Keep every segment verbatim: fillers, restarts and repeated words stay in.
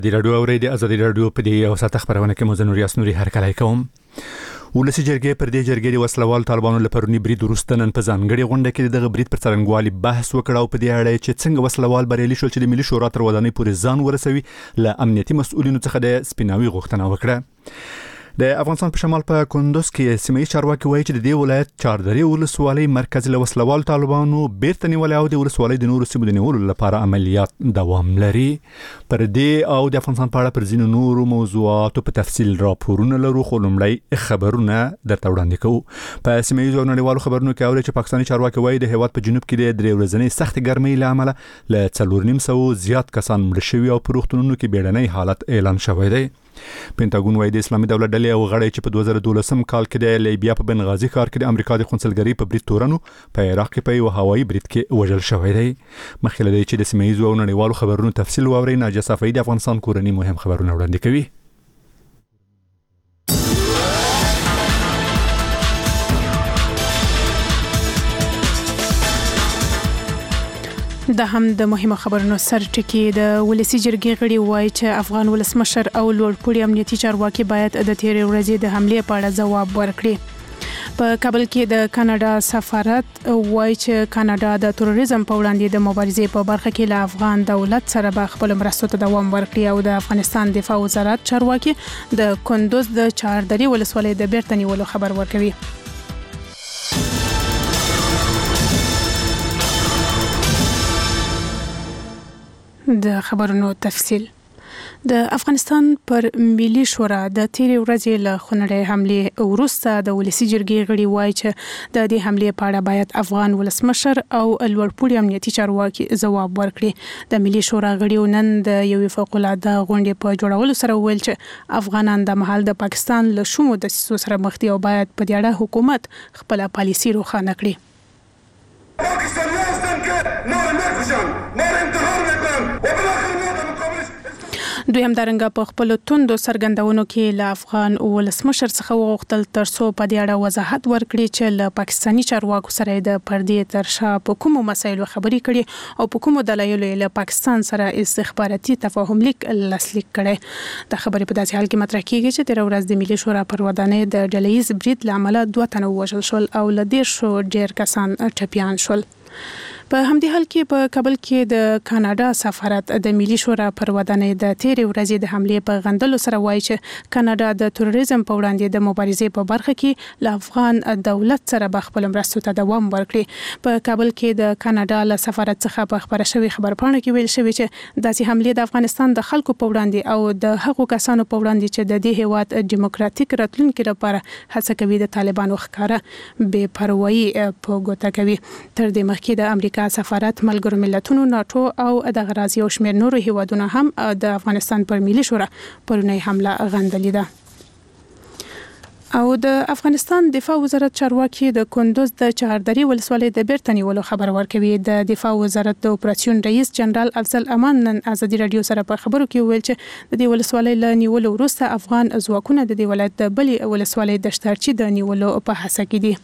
د رادیو اوري د ازادي رادیو په دی او ساته خبرونه کې مزنور یاسنوري هر کله کوم ولسی جرګې پر دې جرګې د وسلوال طالبانو لپاره برید ورستنن په ځانګړي غونډه کې دغه برید پر څرنګوالي بحث وکړ او په دې اړه چې څنګه وسلوال بریالي شول چې د ملي شورا تر ودانۍ پورې ځان ورسوي ل امنیتي مسؤلینو څخه د سپیناوي غوښتنه وکړه. د افغانستان په شمال په کندوز کې سیمه چارواکي وایي چې د دې ولایت چاردري ولسوالۍ مرکز له وسلوال طالبانو بیرته نیولې او د ولسوالۍ د نورو سیمو د نیولو لپاره عملیات دوام لري. پر دې او د افغانستان په اړه پر ځینو نورو موضوعاتو په تفصیل راپورونه لرو، خو لومړی خبرونه درته وړاندې کوو. په سیمه ییزو نړیوالو خبرونو کې اوري چې پاکستاني چارواکي وایي د هیواد په جنوب کې د درې ورځې سخت ګرمۍ له امله له څلور نیم سو زیات کسان مړ شوي او په روغتونونو کې بیړنی حالت اعلان شوی دی. پینټاګون وايي د اسلامي دولت ډلې او غړي چې په دوه زره دولسم کال کې د لیبیا په بنغازي ښار کې د امریکا د قونسلګرۍ په برید تورنو په عراق کې په یو هوایي برید کې وژل شوی دی. مخکې له دې چې د سیمه ییزو او نړیوالو خبرونو تفصیل واوري، ناجیه صفایی د افغانستان کورنۍ مهم خبرونه وړاندې کوي. د هم د مهمه خبرونو سر ټکی د ولسی جرګې غړي وایي چې افغان ولسمشر او لوړپوړي امنیتي چارواکي باید د تیرې ورځې د حمله په اړه ځواب ورکړي. په کابل کې د کاناډا سفارت وایي چې کاناډا د تروریزم په وړاندې د مبارزې په برخه کې له افغان دولت سره به خپل مرستو ته دوام ورکړي او د افغانستان دفاع وزارت چارواکي د کندوز د چاردري ولسوالۍ د بیرته نیولو خبر ورکوي. د خبرونو تفصیل. د افغانستان پر ملي شورا د تیرې ورځې له خونړۍ حمله وروسته د ولسی جرګې غړي وایي چې د دې حمله په اړه باید افغان ولسمشر او لوړپوړي امنیتي چارواکي ځواب ورکړي. د ملي شورا غړي نن د یوې فوق العاده غونډې په جوړولو سره ویل چې افغانان د محل د پاکستان له شومو دسیسو سره مخ دي او باید په دې اړه حکومت خپل پالیسي روښانه کړي. دوی هم دارنګه په خپل توندو سرګندونو کې له افغان ولسمشر څخه وغوښتل ترڅو په دې اړه وضاحت ورکړي چې له پاکستاني چارواکو سره د پردې تر شا په کومو مسایلو خبرې کړي او په کومو دلایلو له پاکستان سره استخباراتي تفاهم لیک لاسلیک کړي. د خبرې په داسې حال کې مطرح کیږي چې تیر ورځ د ملي شورا پر ودانۍ د ډلهیز برید لامل دوه تنه وژل شول او له ډیر شو ډیر کسان ټپیان شول. په همدې حال کې په کابل کې د کاناډا سفارت د ملي شورا پر ودانۍ د تیرې ورځې د حمله په غندلو سره وایي چې کاناډا د تروریزم په وړاندې د مبارزې په برخه کې له افغان دولت سره به خپل مرستو ته دوام ورکړي. په کابل کې د کاناډا له سفارت څخه په خبره شوی خبرپاڼه کې ویل شوی چې داسې حمله د افغانستان د خلکو په وړاندې او د هغو کسانو په وړاندې چې د دې هیواد دیموکراتیک راتلونکي لپاره هڅه کوي د طالبانو ښکارا بې پروايي په ګوته کوي. تر دې مخکې د امریکا سفارت ملګرو ملتونو ناتو او د غرازي او شمیر نورو هیوادونو هم د افغانستان پر ملي شورا پرونی حمله غندلې ده. او د افغانستان دفاع وزارت چارواکي د کندوز د چاردري ولسوالۍ د بیرته نیولو خبر ورکوي. د دفاع وزارت د اپراسیون رئیس جنرال افضل امان نن ازادي رادیو سره په خبرو کې ویل چې د دې ولسوالۍ له نیولو وروسته افغان ځواکونه د دې ولایت د بلې ولسوالۍ د شترچي د نیولو په هڅه کې دي.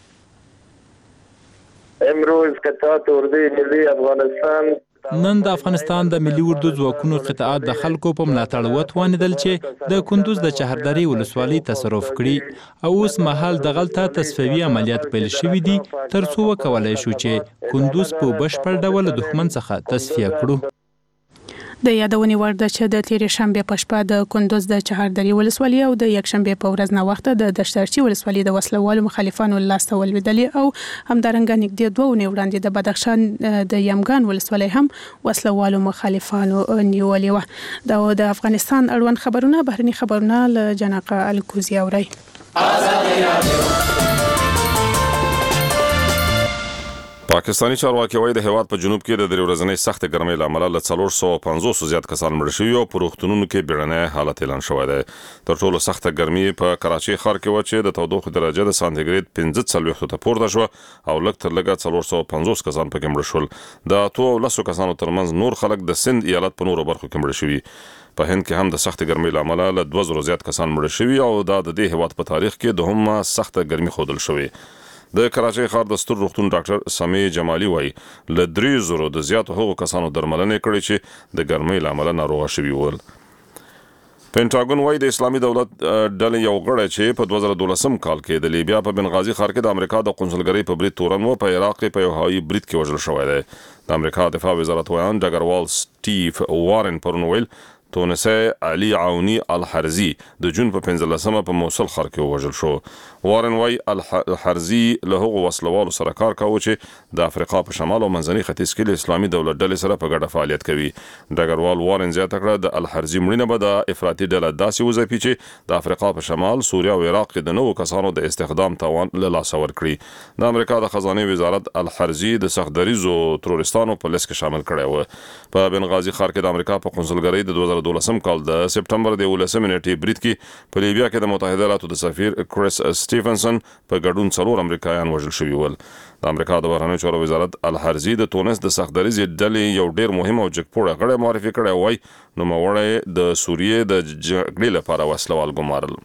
امروز قطعات اردوی ملی افغانستان نن د افغانستان د ملي اردو ځواکونو قطعات د خلکو په ملاتړ وتوانیدل چې د کندوز د چهردري ولسوالۍ تصرف کړي او اوس مهال د غلطه تصفیوي عملیات پیل شوي دي ترڅو وکولای شو چې کندوز په بشپړ ډول دښمن څخه تصفیه کړو. د یادونې وړ ده چې د تیرې شنبې په شپه د کندوز د چهردري ولسوالۍ او د یکشنبې په ورځ ناوخته د دشترچي ولسوالۍ د وسلوالو مخالفانو لاسته ولوېدلې او همدارنګه نږدې دوه اونۍ وړاندې د بدخشان د یمګان ولسوالۍ هم وسلوالو مخالفانو نیولې وه. دا د افغانستان اړوند خبرونه بهرني خبرونه له جناقه الکوزي اوري. پاکستاني چارواکي وايي د هیواد په جنوب کې د درې ورځې سخت ګرمۍ لامل له څلور سوه پنځوس زیات کسان مړ شوي او په روغتونونو کې بیړنی حالت اعلان شوی دی. تر ټولو سخت ګرمۍ په کراچۍ ښار کې و چې د تودوخې درجه د سانتیګریډ پنځه څلوېښت ته پورته شوه او لږ تر لږه څلور سوه پنځوس کسان پکې مړ شول. د اتو او لسو کسانو ترمنځ نور خلک د سند ایالت په نورو برخو کې مړ شوي. په هند کې هم د سخت ګرمۍ لامل له دوه زرو زیات کسان مړ شوي او دا د دې هیواد په تاریخ کې دوهمه سخت ګرمۍ ښودل شوې. د کراچۍ ښار د ستر روغتون ډاکټر سمي جمالي وایي له درې زرو د زیاتو هغو کسانو درملنې کړې چې د ګرمۍ له امله ناروغه شوي ول. پینټاګون وايي د اسلامي دولت ډلې یو غړی چې په دوه زره دولسم کال کې د لیبیا په بنغازي ښار کې د امریکا د قونسلګرۍ په برید تورن و په عراق کې په یو هوایي برید کې وژل شوی دی. د امریکا دفاع وزارت وایي ډګروال سټیف وارن پرون ویل تونسي علي عوني الحرزي د جون په پنځلسمه په موصل ښار کې وژل شو. وارن وايي الحرزي له هغو وسلوالو سره کار کاوه چې د افریقا په شمال او منځني ختیځ کې د اسلامي دولت ډلې سره په ګډه فعالیت کوي. ډګروال وارن زیاته کړه د الحرزي مړینه به د افراطي ډله داسې وځپي چې د افریقا په شمال، سوریه او عراق کې د نوو کسانو د استخدام توان له لاسه ورکړي. د امریکا د خزانه وزارت الحرزي د سختدریزو تروریستانو په لیست کې شامل کړی و. په بنغازي ښار کې د امریکا په قونسلګرۍ د دوه زره دولسم کال د سپټمبر د ولسمې نیټې برید کې په لیبیا کې د متحده ایالاتو د سفیر کریس سټیفنسن په ګډون څلور امریکایان وژل شوي ول. د امریکا د بهرنیو چارو وزارت الحرزي د تونس د سختدریزې ډلې یو ډیر مهم او جګپوړه غړی معرفي کړی وای، نوموړی د سوریې د جګړې لپاره وسلوال ګمارل.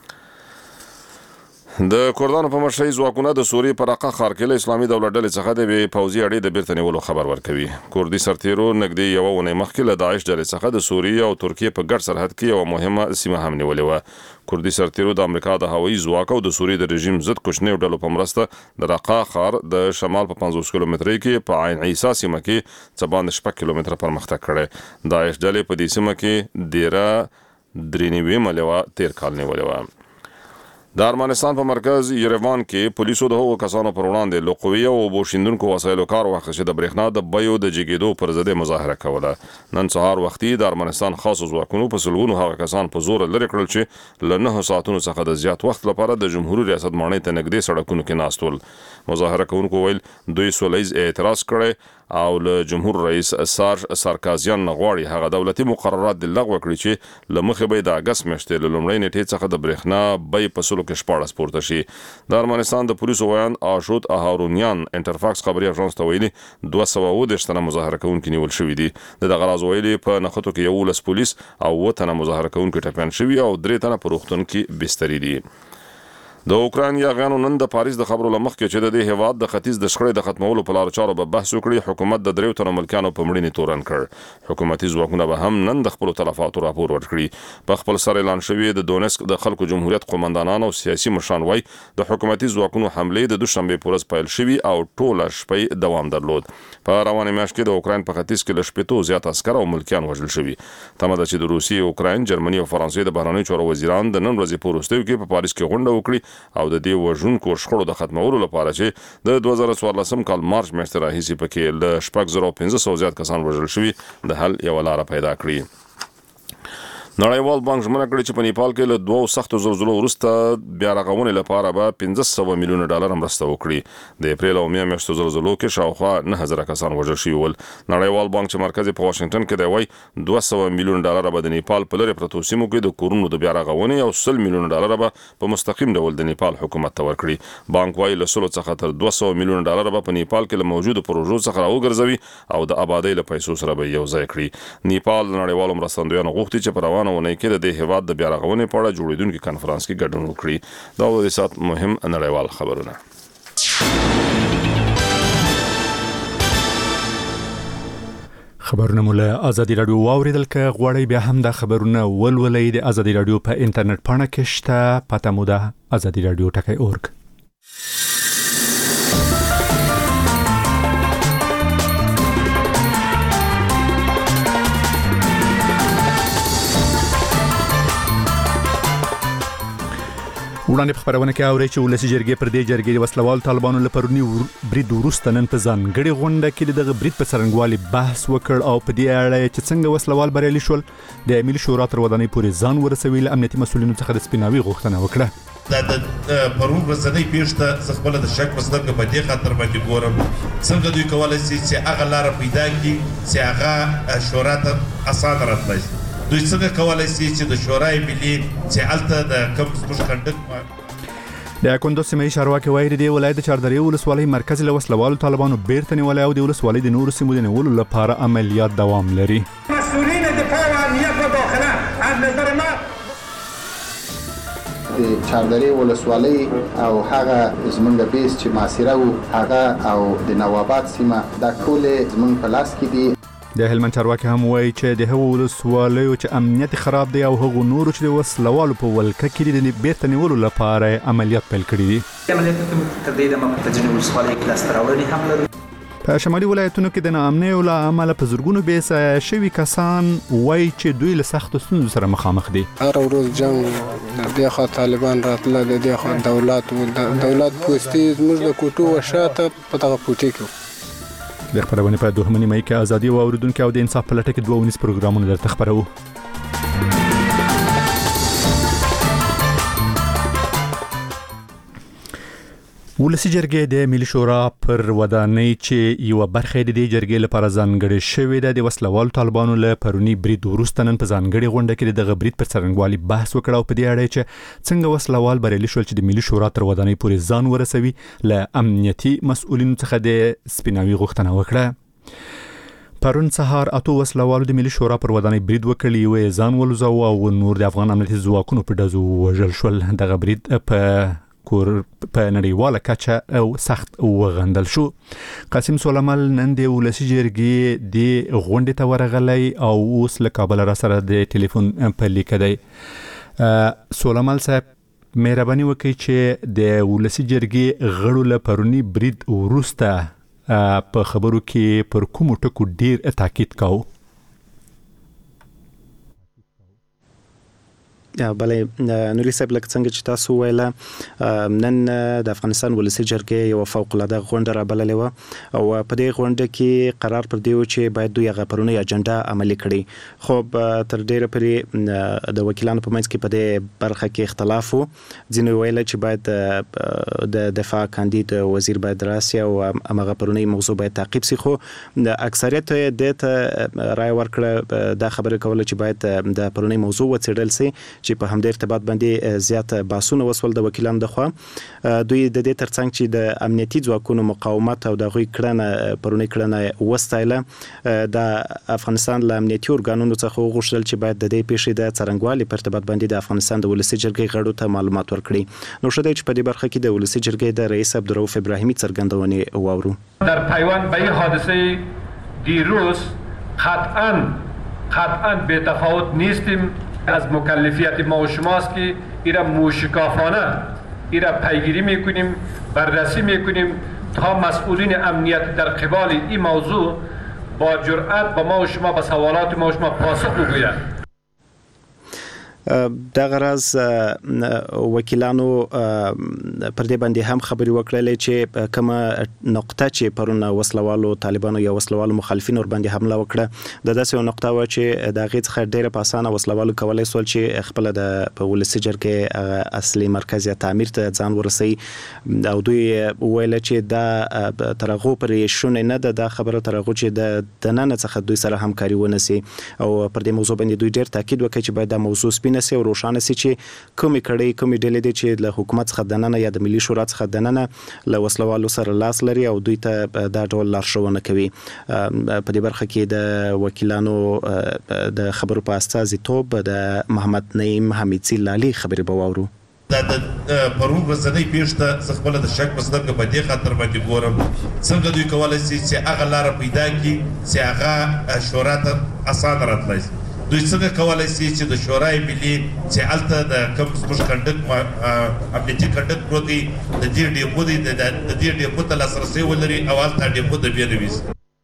د کردانو په مشرۍ ځواکونه د سوریې په رقه ښار کې له اسلامي دولت ډلې څخه د بې پوځي اډې د بیرته نیولو خبر ورکوي. کردي سرتیرو نږدې یوه اونۍ مخکې له داعش ډلې څخه د سوریې او ترکیې په ګډ سرحد کې یوه مهمه سیمه هم نیولې وه. کردي سرتیرو د امریکا د هوایي ځواک او د سوریې د رژیم ضد کوچنیو ډلو په مرسته د رقه ښار د شمال په پنځوس کیلومترۍ کې په عین عیسی سیمه کې څه باندې شپږ کیلومتره پرمختګ کړی. داعش ډلې په دې سیمه کې ډیره درې نیویمه لیوه تیر کال نیولې وه. د ارمنستان په مرکز یریوان کې پولیسو د هغو کسانو پر وړاندې له قوي او بوشیندونکو وسایلو کار واخیست چې د برېښنا د بیو د جګېدو پر ضد مظاهره کوله. نن سهار وختي د ارمنستان خاصو ځواکونو په سلګونو هغه کسان په زور لرې کړل چې له نهو ساعتونو څخه د زیات وخت لپاره د جمهوریت ریاست ماڼۍ ته نږدې سړکونو کې ناست ول. مظاهره کوونکو ویل دوی سوله ییز اعتراض کړی او له جمهور رئیس سارج سارکازیان نه غواړي هغه دولتي مقررات د لغوه کړي چې له مخې به د اګست میاشتې له لومړۍ نیټې څخه د برېښنا بیې په سلو کې شپاړس پورته شي. د ارمنستان د پولیسو ویان آشوت اهارونیان انټرفاکس خبري اژانس ته ویلي دوه سوه اووه دېرش تنه مظاهره کوونکي نیول شوي دي. د دغه راز ویلي په نښتو کې یولس پولیس او اووه تنه مظاهره کوونکي ټپیان شوي او درې تنه په روغتون کې بستري دي. د اوکراین یاغیانو نن د پاریس د خبرو لمخ کې چې د دې هیواد د ختیځ د شخړې د ختمولو په لارو چارو به بحث وکړي، حکومت د دریو تنو ملکیانو په مړینې تورن کړ. حکومتي ځواکونه به هم نن د خپلو تلفاتو راپور ورکړي. په خپل سر اعلان شوی د دونسک د خلکو جمهوریت قومندانان او سیاسي مشران وایي د حکومتي ځواکونو حملې د دوشنبه په ورځ پیل شوي او ټوله شپه دوام درلود. په روانه میاشت کې د اوکراین په ختیځ کې له شپېتو زیات عسکر او ملکیان وژل شوي. تمه ده چې د روسیې، اوکراین، جرمني او فرانسې د بهرنیو چارو وزیران د نن ورځې په وروستیو کې په پاریس کې غونډه وکړي او د دې ژونکو شخړو د ختمولو لپاره چې د دوه زره څوارلسم کال مارچ میاشتې راهیسې پکې له شپږ زره پنځه سوه زیات کسان وژل شوي د حل یوه لاره پیدا کړي. نړیوال بانک ژمنه کړې چې په نیپال کې له دوو سختو زلزلو وروسته بیا رغونې لپاره به پنځه سوه میلیونه ډالر مرسته وکړي. د اپریل او مې میاشتو زلزلو کې شاوخوا نه زره کسان وژل شوي ول. نړیوال بانک چې مرکز په واشنگټن کې دی وایي دوه سوه میلیونه ډالر به د نیپال په لرې پرتو سیمو کې د کورونو د بیا رغونې او سل میلیونه ډالر به په مستقیم ډول د نیپال حکومت ته ورکړي. بانک وایي له سلو څخه تر دوه سوه میلیونه ډالر به په نیپال کې له موجودو پروژو څخه راوګرځوي او د آبادۍ له پیسو سره به یو ځای کړي. نیپال د نړیوالو مرستندویانو غوښتي چې په روانه اونۍ کې د هیواد د بیا رغونې په اړه جوړېدونکي کنفرانس کې ګډون وکړي. دا و د سات مهم نړیوال خبرونه. خبرونه مو له ازادي رادیو واوریدل. که غواړئ بیا هم دا خبرونه ولولئ د ازادي رادیو په انټرنیټ پاڼه کې شته، پته مو ده ازادي رادیو ټکی اورګ. وړاندې په خبرونه کې اوري چې ولسی جرګې پر دې جرګې د وسلوال طالبانو لپاره نیو برید وروسته نن په ځانګړې غونډه کې دغه برید په څرنګوالي بحث وکړ او په دې اړه چې څنګه وسلوال بریالي شول د ملي شورا تر ودانۍ پورې ځان ورسوي. له امنیتي مسولینو څخه د سپیناوي غوښتنه وکړه. دا د پرون ورځنۍ پیښه ز خپل د شک پستګ په دې خاطر باندې ګورم څنګه دوی کولای شي چې هغه لار پیدا کړي چې هغه شورا ته اسانه راتلای شي. دوی څنګه کولای شي چې د شورای ملي چې الته د کوم څه کنډک د کندوز سیمې چارواکي وایي د ولایت د چاردرې ولسوالۍ مرکز له وسلوالو طالبانو بیرته نیولای او د ولسوالۍ د نورو سیمو د نیولو لپاره عملیات دوام لري. مسؤلین دفاع و امنیت و داخله از نظر ما د چاردرې ولسوالۍ او هغه زمونږ بیس چې ماسیره او هغه او د نواباد سیمه دا ټول زمونږ په لاس کې دي. د هلمند چارواکي هم وایي چې د هغو ولسوالیو چې امنیت خراب دی او هغو نورو چې د وسلوالو په ولکه کې د بیرته نیولو لپاره عملیات پیل کړي دي. عملیاتو کې تر دې دمه په ځینو ولسوالیو کې لاسته راوړنې هم لرو. په شمالي ولایتونو کې د ناامنۍ له امله په زرګونو بې ځایه شوي کسان وایي چې دوی له سختو ستونزو سره مخامخ دي. هر ورځ جنګ، د دې خوا طالبان راتله، د دې خوا دولت دولت پوستې زموږ د کوټو وشاته په دغه پوټې کې. د خبرونه په دوه منی مې کې ازادي او اوریدونکو او د انصاف په لټه کې دوه ونیس پروګرامونه درته خبرو. ولسی جرګې د ملي شورا پر ودانۍ چې یو برخه د دې جرګې لپاره ځانګړې شوې ده د وسلوال طالبانو له پرونی برید وروسته نن په ځانګړې غونډه کې د غبرید پر څرنګوالي بحث وکړ او په دې اړه چې څنګه وسلوال بریالي شول چې د ملي شورا تر ودانۍ پورې ځان ورسوي له امنیتي مسؤلینو څخه د سپیناوي غوښتنه وکړه. پرون سهار اتو وسلوالو د ملي شورا پر ودانۍ برید وکړ، یو ځان ولوزو او نور د افغان امنیتي ځواکونو په دزو وژل شول. د غبرید په کور په نړیواله کچه او سخت وغندل شو. قاسم سولمل نن د ولسی جرګې د غونډې ته ورغلی او اوس له کابل را سره د ټلیفون په لیکه دی. سولمل صاحب مهرباني وکړئ چې د ولسی جرګې غړو له پرونی برید وروسته په خبرو کې پر کومو ټکو ډیر تاکید کاوه. بلې نوري صاحب لکه څنګه چې تاسو ویله نن د افغانستان ولسی جرګې یو فوق العاده غونډه را بللې و او په دې غونډه کې قرار پر دی چې باید دوی هغه پرونی اجنډا عملي کړي. خو تر ډیره پرې د وکیلانو په منځ کې په دې برخه کې اختلاف و. ځینې ویل چې باید د دفاع کاندید وزیر باید راسي او هغه پرونی موضوع باید تعقیب شي، خو د اکثریت د ته رائے ورکړه دا خبره کوله چې باید د پرونی موضوع وڅېړل شي چې په همدې ارتباط باندې زیات باسونه وسول د وکیلانو دخوا. دوی د دې ترڅنګ چې د امنیتي ځواکونو مقاومت او د غوي کړنه پرونی کړنه وستایله د افغانستان له امنیتي ارګانونو څخه غوښتل چې باید د دې پیښې د څرنګوالي په ارتباط باندې د افغانستان د ولسی جرګې غړو ته معلومات ورکړي. نو شته چې په دې برخه کې د ولسی جرګې د رئیس عبدالرؤف ابراهیمی څرګندونې واورو. در پیوند به این حادثه دیروز قطعا قطعا به تفاوت نیستیم. از مکلفیت ما و شماست که ایرا موشکافانه ایرا پیگیری میکنیم، بررسی میکنیم تا مسئولین امنیت در قبال این موضوع با جرأت با ما و شما به سوالات ما و شما پاسخ بگویند. د غرض وکیلانو پر دې باندې هم خبري وکړلې چې کومه نقطه چې پرون وسلوالو طالبانو یا وسلوالو مخالفین ور باندې حمله وکړه د داسې یو نقطه و چې د غیڅ خیر ډیره په اسانه وسلوالو کولای سول چې خپل د ولسی جرګې اصلي مرکز یا تعمیر ته ځان ورسي او دوی ویل چې دا ترغو پر شونه نه ده خبره ترغو چې د دننه څخه دوی سره همکاري ونسي او پر دې موضوع باندې دوی ډیر تاکید وکړي چې باید د موضوع سپین نسي او روښانه سي چې کومې کړي کومې ډلې دي چې له حکومت څخه دننه یا د ملي شورا څخه دننه له وسلوالو سره لاس لري او دوی ته دا ډول لارښوونه کوي. په دې برخه کې د وکیلانو د خبرو په اساس توب د محمد نعیم حمیدزی لالي خبرې به واورو. دا د پرون ورځنۍ پیښه ز خپل د شک پسندګ په دې خاطر باندې ګورم څنګه دوی کولای شي چې هغه لار پیدا کړي چې هغه شورا ته اسانه راتلای. دوی څنګه کولای شي چې د شورای ملي چې الته د کوم زموږ کنډک امنیتي کنډک پروتي د دې ډیپو د دې ډیپو ته لاسرسي ولري او الته ډیپو د بیرویز.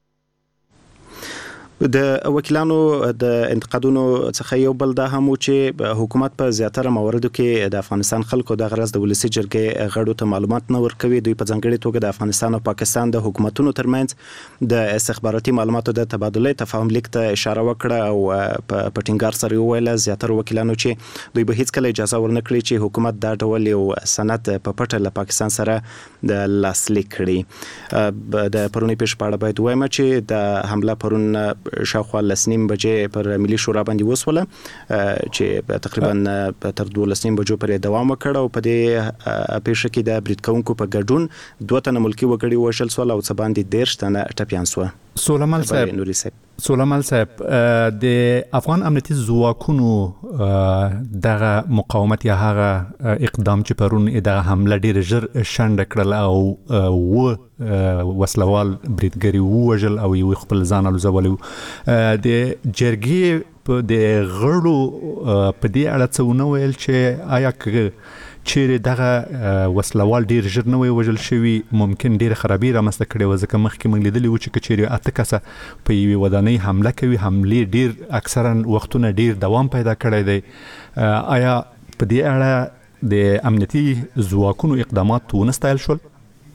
د وکیلانو د انتقادونو څخه یو بل دا هم چې حکومت په زیاتره مواردو کې د افغانستان خلکو د غرض د ولسی جرګې غړو ته معلومات نه ورکوي. دوی په ځانګړي توګه د افغانستان او پاکستان د حکومتونو ترمنځ د استخباراتي معلوماتو د تبادله تفاهم لیک ته اشاره وکړه او په پټینګار سره ویل زیاتره وکیلانو چې دوی به هیڅ کله اجازه ورنکړي چې حکومت دا ډول یو سند په پټه له پاکستان سره د لاسلیک کړي. د پرونی پیښ په اړه باید وایم چې د حمله پرون شاوخوا لسنیم بجې پر ملي شورا باندې وسوله چې تقریبا تر دولس نیم بجو پورې دوام وکړ او په دې پیښه کې د برید کوونکو په ګډون دوه تنه ملکی وګړي وشل سول او څه باندې دیرش تنه ټپیان سول. سولمال صاحب نوري صاحب سولمال صاحب د افغان امنیتي ځواکونو دغه مقاومت یا هغه اقدام چې پرون دغه حمله ډېر ژر شنډ کړل او و وسلوال بریدګری ووژل او یو خپل ځان الوزولو د جرګې په د غړو په دې اړه څه ونه ویل چې آیا چیرې دغه وسلوال ډیر ژر نه وي وژل شوی ممکن ډیر خرابې رامنځته کړي و ځکه مخکې موږ لیدلي و چې چیرې اته کسه په یوې ودانۍ حمله کوي حملې ډیر اکثرا وختونه ډیر دوام پیدا کړی دی آیا په دې اړه د امنیتي ځواکونو اقدامات ونستایل شول؟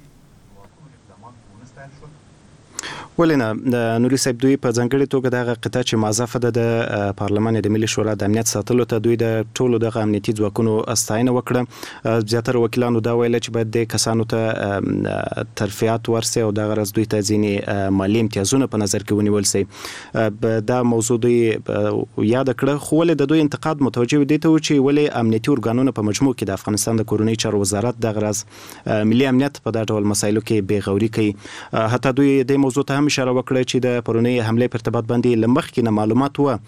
ولنه د نوري صاحب دوی په ځنګړي توګه دغه قطاع چې مازفه ده د پارلمان د ملي شورا د امنیت ساتلو ته دوی د ټولو دغه امنیتي ځواکونو استاینه وکړه. زیاتره وکیلانو دا ویل چې باید د کسانو ته ترفیعات ورسي او دغه راز دوی ته ځینې مالی امتیازونه په نظر کې ونیول سي. دا موضوع دوی یاد کړه خو ول د دوی انتقاد متوجه دي ته چې ولې امنیتي ارګانونه په مجموع کې د افغانستان د کورونی چارو وزارت دغه راز ملي امنیت په دغه ډول مسایلو کې بیغوري کوي. حتی دوی د موضوع ته اشاره وکړه چې د پرونی حمله په ارتباط باندې لمخ کې معلومات و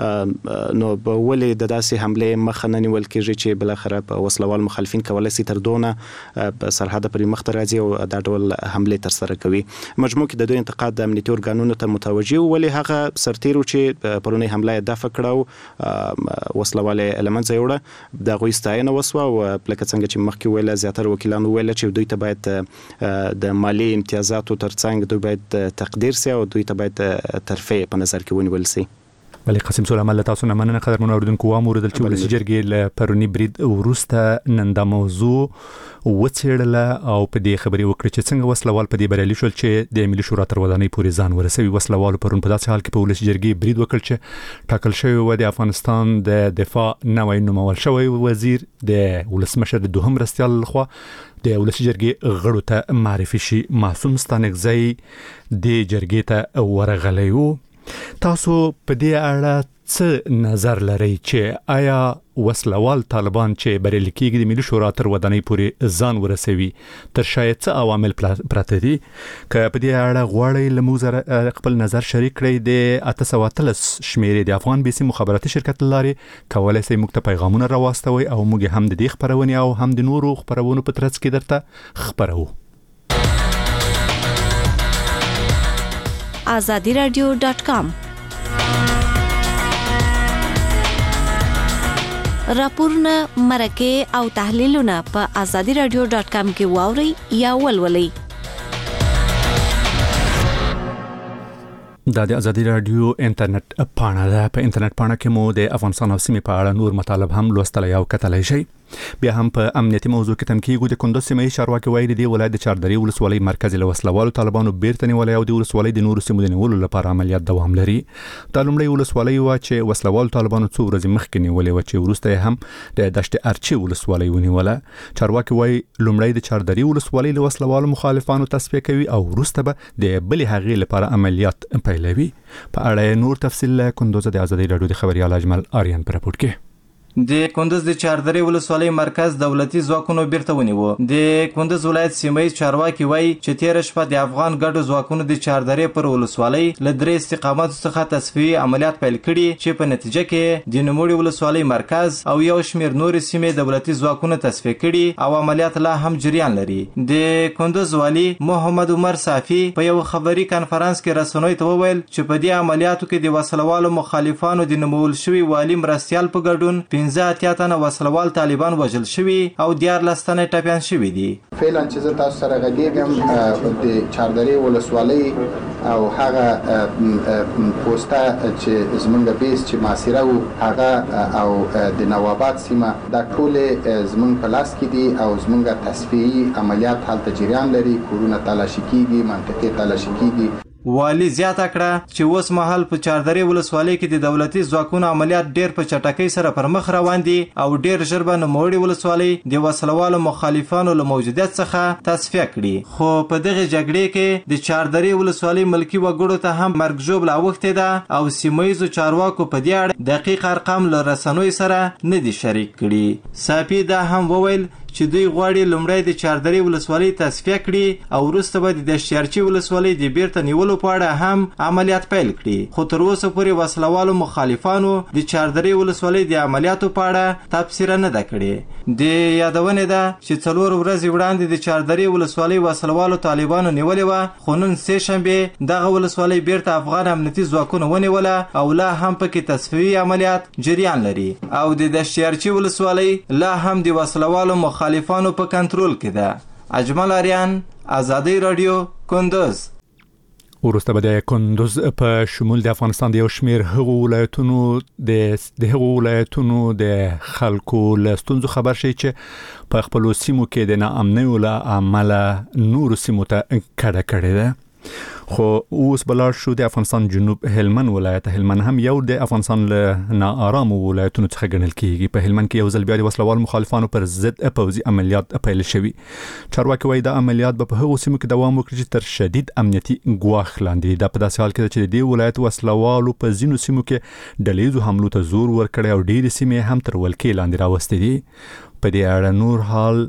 نو ولې د داسې حمله مخ نه نیول کېږي چې بل اخر په وسلوال مخالفین کولای شي تر دونه په سرحد پر مخ ته راځي او د ډول حمله تر سره کوي. مجموع کې د دوی انتقاد د امنیتي ارګانونو ته متوجه ولې هغه سرتیرو چې پرونی حمله دفع کړو وسلوال المنځ یوړه د غوي ستاینه وسوه او پلکه څنګه چې مخکې ویل زیاتره وکیلانو ویل چې دوی ته باید د مالی امتیازاتو ترڅنګ دوی باید تقدیر سي او دوی ته باید ترفیع په نظر کې ونیول سي. ولی قاسم سلیمان له تاسو نه مننه قدرمن اوریدونکو و موردل چې ولسی جرګې له پرونی برید ورسته نن د موضوع وڅېړله او په دې خبرې وکړه چې څنګه وسلوال په دې بریالي شول چې د ملي شورا تر ودانۍ پورې ځان ورسوي. وسلوال پرون په داسې حال کې په ولسی جرګې برید وکړ چې ټاکل شوی و د افغانستان د دفاع نوی نومول شوی وزیر د ولسمشر د دوهم مرستیال لخوا د ولسی جرګې غړو ته معرفي شي. معصوم ستانکزی د جرګې ته ورغلی و. تاسو په دې اړه څه نظر لرئ چې آیا وسلوال طالبان چې بریالي کېږي د ملي شورا تر ودانۍ پورې ځان ورسوي تر شاید څه عوامل پراته دي؟ که په دې اړه غواړئ له موږ سره خپل نظر شریک کړئ د اته سوه اتلس شمېرې د افغان بیسي مخابراتي شرکت لارې کولی شئ موږ ته پیغامونه راواستوئ او موږ هم د دې خپرونې او هم د نورو خپرونو په ترڅ کې درته خپرو. آزادی رادیو ډاٹ کام راپورونه مرکه او تحلیلونه په آزادی رادیو ډاٹ کام کې واورئ یا ولولئ. دا د آزادی رادیو انټرنیټ پاڼه ده. په انټرنیټ پاڼه کې مو د افغانستان او سیمې په اړه نور مطالب هم لوستلای او کتلای شئ. بیا هم په امنیتي موضوع کې تنکیږو. د کندوز سیمې چارواکي وایي د ولایت د چاردرې ولسوالۍ مرکز له وسلوالو طالبانو بیرته نیولې او د ولسوالۍ د نورو سیمو د نیولو لپاره عملیات دوام لري. دا لومړی ولسوالۍ و چې وسلوالو طالبانو څو ورځې مخکې نیولې و چې وروسته هم د دشت ارچي ولسوالۍ ونیوله. چارواکي وایي لومړی د چاردرې ولسوالۍ له وسلوالو مخالفانو تصفیه کوي او وروسته به د بلې هغې لپاره عملیات پیلوي. په اړه نور تفصیل له کندوز د آزادی رادیو د خبريال اجمل آریان پر راپور کې. د کندوز د چاردرې ولسوالۍ مرکز دولتي ځواکونو بیرته ونیو. د کندوز ولایت سیمه چارواکي وایي چې تیر شپه د افغان ګډو ځواکونو د چاردرې پر ولسوالۍ له درې استقامت څخه تصفیه عملیات پیل کړي چې په نتیجه کې د نوموړي ولسوالۍ مرکز او یو شمېر نور سیمې دولتي ځواکونو تصفیه کړي او عملیات لا هم جریان لري. د کندوز والی محمد عمر صافي په یو خبري کانفرنس کې رسنوي ته وویل چې په دې عملیاتو کې د وسلوالو مخالفانو د نومول شوی والی مرستيال په ګډون پنځه اتیا تنه وسلوال طالبان وژل شوي او دیارلس تنه ټپیان شوي دي. فعلا چې زه تاسو سره غږیږم د چاردرې ولسوالۍ او هغه پوسټه چې زمونږ بیس چې ماسیره وو هغه او د نواباد سیمه دا ټول زمونږ په لاس کې دي او زمونږ تصفیهي عملیات هلته جریان لري. کورونه تلاشي کیږي، منطقې تلاشي کیږي. والی زیاته کړه چې اوس مهال په چاردرې ولسوالۍ کې د دولتي ځواکونو عملیات ډېر په چټکۍ سره پر مخ روان دي او ډېر ژر به نوموړي ولسوالۍ د وسلوالو مخالفانو له موجودیت څخه تصفیه کړي. خو په دغه جګړې کې د چاردرې ولسوالۍ ملکي وګړو ته هم مرګ ژوبله اوښتې ده او سیمهیزو چارواکو په دې اړه دقیق ارقام له رسنیو سره نه دي شریک کړي. صافي دا هم وویل چې دوی غواړي لومړی د چاردرې ولسوالۍ تصفیه کړي او وروسته به د دشتیارچي ولسوالۍ د بیرته نیولو په اړه هم عملیات پیل کړي. خو تر اوسه پورې وسلوالو مخالفانو د چاردرې ولسوالۍ د عملیاتو په اړه تبصره نه ده کړې. د یادونې ده چې څلور ورځې وړاندې د چاردرې ولسوالۍ وسلوالو طالبانو نیولې وه، خو نن سه شنبه دغه ولسوالۍ بیرته افغان امنیتي ځواکونو ونیوله او لا هم پکې تصفیوي عملیات جریان لري او د دشتیارچي ولسوالۍ لا هم د وسلوالو مخالفانو په کنټرول کې ده. اجمل اریان، آزادی رادیو، کندوز. وروسته به د کندوز په شمول د افغانستان د یو شمیر هغو ولایتونو د د هغو ولایتونو د خلکو له ستونزو خبر شي چې په خپلو سیمو کې د ناامنیو له امله نورو سیمو ته کډه کړې ده. خو اوس بلار شو د افغانستان جنوب هلمند ولایت. هلمند هم یو د افغانستان له ناآرامو ولایتونو څخه ګڼل کیږي. په هلمند کې یو ځل بیا د وسلوال مخالفانو پر ضد پوځي عملیات پیل شوي. چارواکي وایي دا عملیات به په هغو سیمو کې دوام وکړي چې تر شدید امنیتي ګواښ لاندې. دا په داسې حال کې چې د دې ولایت وسلوالو په ځینو سیمو کې ډلهییزو حملو ته زور ورکړی او ډېرې سیمې هم تر ولکې لاندې راوستې دي. په دې اړه نور حال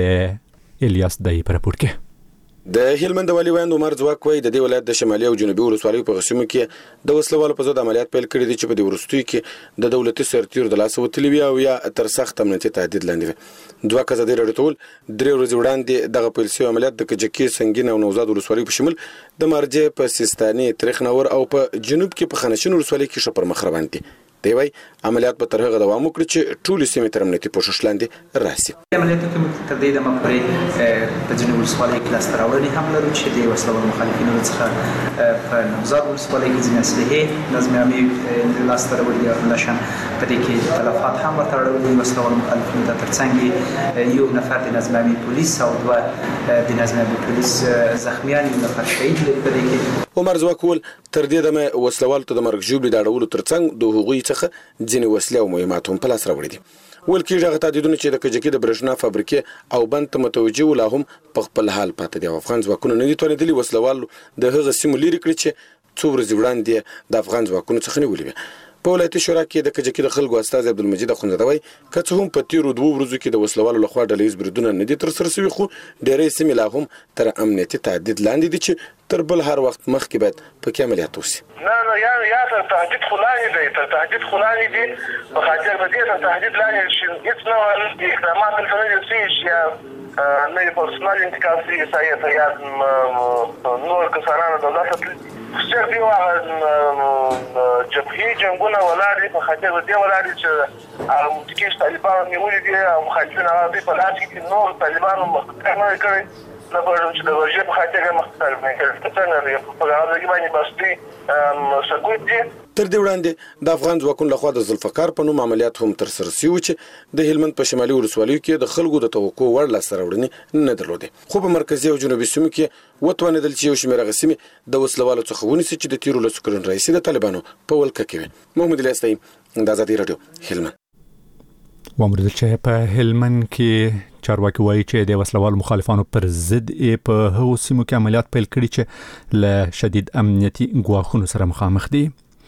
د الیاس دای په راپور کې. د هلمند والی ویاند عمر ځواک وایي د دې ولایت د شمالي او جنوبي ولسوالیو په قسمو کې د وسلوالو په ضد عملیات پیل کړي دي چې په دې ورستوي کې د دولتي سرتیرو د لاس وتلي وي او یا تر سخت امنیتي تهدید لاندې وي. دوه کسه د راډیو درې ورځې وړاندې دغه پیل شوی عملیات د کجکي سنگین او نوزاد ولسوالیو په شمول د مرجې په سیستاني ترخنور او په جنوب کې په خنشین ولسوالۍ کې شپر مخ روان دي. دی وای عملیات به تر هغه دوام وکړي چې ټول سیمې تر امنیتي پوښښ لاندې راسي. عملیاتو کې تر دې دمه پورې په جنوب ولسوالۍ کې لاس راوړنې هم لرو چې د وسلوال مخالفینو څخه په نوزاد ولسوالۍ کې ځینې اسلحې نظم عامې لاس راوړي او همداشان په دې کې تلفات هم ورته راوړي وسلوال مخالفینو ته. ترڅنګ یو نفر د نظم عامې پولیس او دوه د نظم عامې پولیس زخمیان، یو نفر شهید لري په دې کې. عمر ځواک ول تر دې دمه وسلوال ته د مرګ ژوبلې د اړولو ترڅنګ د هغوی څخه ځینې وسلې او مهمات هم په لاس راوړي دي. ول کېږي هغه تهدیدونه چې د کجکي د برېښنا فابریکې او بند ته متوجه وو لا هم په خپل حال پاتې دي. افغان ځواکونه نه دي توانېدلي وسلوال د هغه سیمو لرې کړي چې څو ورځې وړاندې د افغان ځواکونو څخه نیولې وي. په ولایتي شورا کې د کجکي د خلکو استازي عبدالمجید اخوندزاده وایي که څه هم په تیرو دوو ورځو کې د وسلوالو لخوا ډلهییز بریدونه نه دي ترسره شوي، خو ډېرې سیمې لا هم تر امنیتي تهدید لاندې دي چې تر بل هر وخت مخکې باید پکې عملیات وشي. نه نه یا یا تر تهدید خو لاندې دی، تر تهدید خو لاندې دي په خاطر د دې تر تهدید لاندې چې هېڅ نوع اقدامات دلته نه دي شوي چې یا نه یې پرسونال انتقال شوي یا نور کسانان د دولت خصوصا دی هغه جبهي جنګونه ولاړ دي په خاطر د دې ولاړ دي چې هغه متکیش طالبان نیولي دي او مخالفین هغه دوی په لاس کې نور طالبانو مخکې نه کړی نه پوهېږم چې د ورژې په خاطر یې مخکې نه کړی څنګه دی په هغه کې باندې بستي سکوت دي. تر دې وړاندې د افغان ځواکونو لخوا د ذوالفقار په نوم عملیات هم ترسره شوي چې د هلمند په شمالي ولسوالیو کې د خلکو د توقع وړ لاسته راوړنې نه درلودې، خو په مرکزي او جنوبي سیمو کې وتوانېدل چې یو شمېر هغه سیمې د وسلوالو څخه ونیسي چې د تېرو لسو کلونو راهیسې د طالبانو په ولکه کې وي. محمد الیاس طیب، د آزادي راډیو، هلمند. وامر چې په هلمند کې چارواکي وایي چې د وسلوال مخالفانو پر ضد په هغو سیمو کې عملیات پیل کړي چې له شدید امنیتي ګواښونو سره مخامخ دي.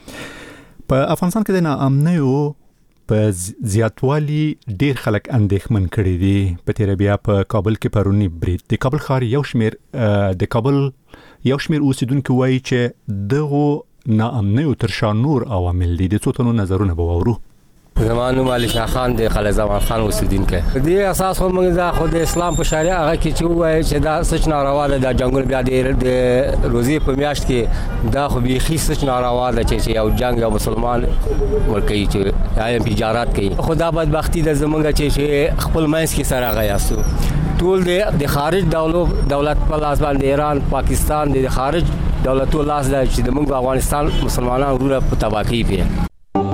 په افغانستان کې د ناامنیو په زیاتوالي ډیر خلک اندېښمن کړي دي. په تیر بیا په کابل کې پرونی برید د کابل ښار یو شمیر د کابل یو شمیر اوسیدونکو وایي چې دغه ناامنیو تر شا نور عوامل دي. د څو تنو نظرونه به واورو. زمانو علی شاه خان د خالد زمان خان اوسیدونکو دې اساس هم موږ د خود اسلام په شریعه هغه کې چې وایي چې دا سچ ناروا ده د جنگل بیا د روزي په میاشت کې دا خو به خي سچ ناروا ده چې یو جنگ یو مسلمان ورکوي چې یا تجارت کوي. خدا بدبختی د زمونږ چې خپل مینس کې سره غیاسو ټول د خارج دولت دولت په لاس باندې ایران پاکستان د خارج دولتو لاس ده چې د موږ افغانستان مسلمانانو ورو په تباہی پیه.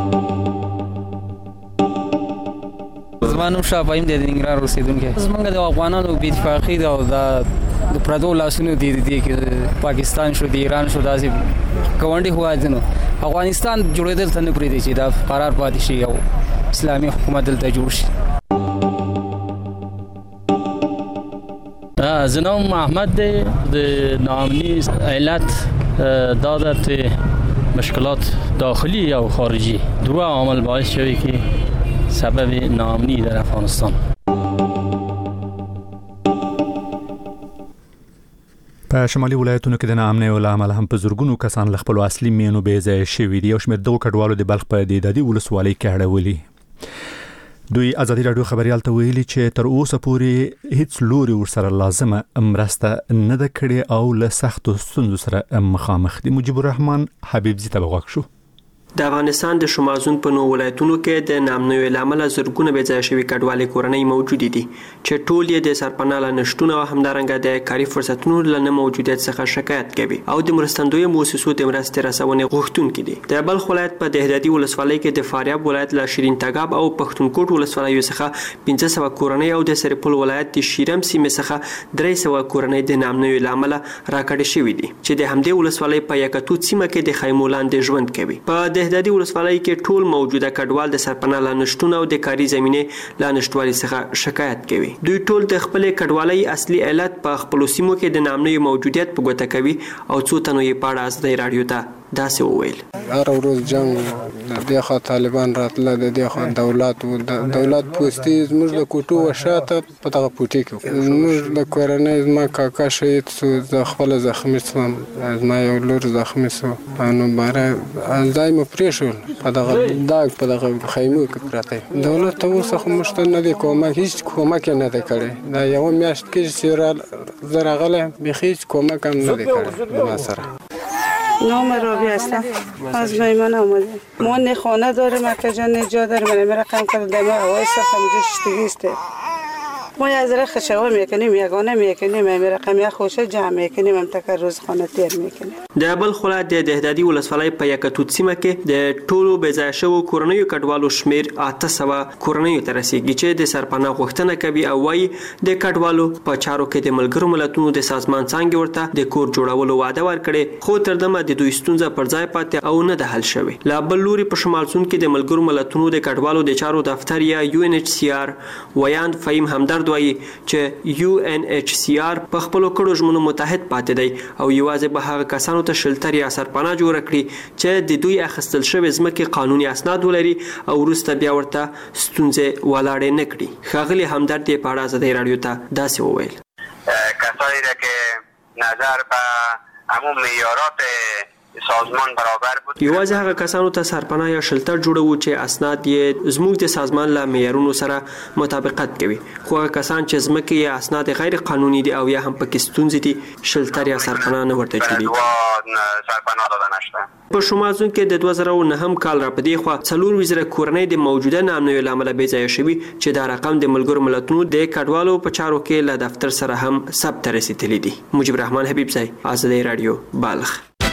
زمانو شاپایم د انګران اوسیدونکو زمونږ د افغانانو بې اتفاقي ده او د پردو لاسونو دي دي کې پاکستان شو د ایران شو داسې ګاونډي هیواد نو افغانستان جوړېدل ته نه پرېږدي چې دا قرار پاتې شي او اسلامي حکومت دلته جوړ شي. زنام محمد د ناامنی علت دادت مشکلات داخلی او خارجی دو عامل باعث شوی که سبب ناامنی در افغانستان. په شمالي ولایتونو کې د ناامنۍ له امله هم په زورګونو کسان له خپل اصلي مینو بې ځای شوي دي او شمېر دغو کډوالو د بلخ په دېدادي ولسوالۍ کې اړولي. دوی ازادي راډیو خبريال ته ویلي چې تر اوسه پورې هیڅ لوري ورسره لازمه مرسته نه ده کړې او له سختو ستونزو سره مخامخ دي. مجيب الرحمن حبيبزي ته وغوښ شو. د افغانستان د شمالزون په نو ولایتونو کې د نامنوي لامل زرګونه بې ځای شوي کډوالي کورنۍ موجود دي چې ټول یې د سرپناه له نشټون او همدارنګه د کاري فرصتونو له نه موجودیت څخه شکایت کوي او د مرستندوی موسسو د مرستې رسونې غوښتونکي دي. د بلخ ولایت په دهدادي ولسوالۍ کې د فاریاب ولایت له شیرین تګاب او پښتونکوټ ولسوالیو څخه پنځه سوه کورنۍ او د سرپل ولایت د شیرم سیمې څخه درې سوه کورنۍ د نامنوي لامل راکړې شوي دي چې د همدې ولسوالۍ په یکتوت سیمه کې د خیمو لاندې ژوند کوي. په دهدادي ولسوالۍ کې ټول موجوده کډوال د سرپناه له نشټون او د کاري زمینې له نشټوالي څخه شکایت کوي. دوی ټول د خپل کډوالۍ اصلي علت په خپل سیمو کې د نامنوي موجودیت په ګوته کوي او څو تنو یې په اړه ازادي راډیو ته داسې وویل. هر ورځ جنگ د دې خوا طالبان راتله د دې خوا دولت او د دولت پوستي زموږ د کوټو وشاته په دغه پوټي کې زموږ د کورنۍ زما کاکا شهید سو د خپل زخمی سوم زما یو لور زخمی سو نو باره ځای مو پرېښول په دغه داغ په دغه خیمو کې پراته. دولت ته اوس خو موږ نه دی کومک هیڅ کومک نه دی کړی. دا یو میاشت کې چې زه راغلی بیخي هیڅ کومک هم نه دی کړی ما سره. نام رابی هستم از میمن آمده. ما نه خانه داریم اکا جان نه جا داریم من رقم کرده دمه هوای صاف همجا شتگیسته ما از را خشوا میکنیم یگانه میکنیم من رقم یا خوشه جمع میکنیم هم تک روز خانه تیر میکنیم. د بلخ ولایت د دهدادي ولسوالۍ په یکتوت سیمه کې د ټولو بې ځای شوو کورنیو کډوالو شمیر اته سوه کورنیو ته رسیږي چې د سرپناه غوښتنه کوي او وایي د کډوالو په چارو کې د ملګرو ملتونو د سازمان څانګې ورته د کور جوړولو وعده ورکړې خو تر دمه د دوی ستونزه پر ځای پاتې او نه ده حل شوې. لا بل لوري په شمال سون کې د ملګرو ملتونو د کډوالو د چارو دفتر یا یو ان ایچ سی آر ویاند فهیم همدرد وایي چې یو ان ایچ سی آر په خپلو کړو ژمنو متحد پاتې دی او یوازې به هغه کسانو ته شلتر یا سرپناه جوړ کړي چې د دوی اخیستل شوی ځمکې قانوني اسناد ولري او وروسته بیا ورته ستونزې ولاړې نه کړي. ښاغلي همدرد یې په اړه ازادي راډیو ته داسې وویل. کسانی را که نظر به همون معیارات سازمان برابر بود یوازې هغه کسانو ته سرپناه یا شلتر جوړو چې اسناد یې زموږ د سازمان له معیارونو سره مطابقت کوي خو هغه کسان چې ځمکې یا اسناد غیر قانوني دي او یا هم پکې ستونزې دي شلتر یا سرپناه نه ورته جوړي. سرپناه داده نشته. په شمال زون کې د دوه زره او نهم کال را پدې خو څلور وزره کورنۍ د موجوده نامنوي لامل بې ځای شوي چې دا رقم د ملګرو ملتونو د کډوالو په چارو کې له دفتر سره هم ثبت رسیدلی دي. مجيب الرحمن حبيبزي ازادي رادیو بلخ.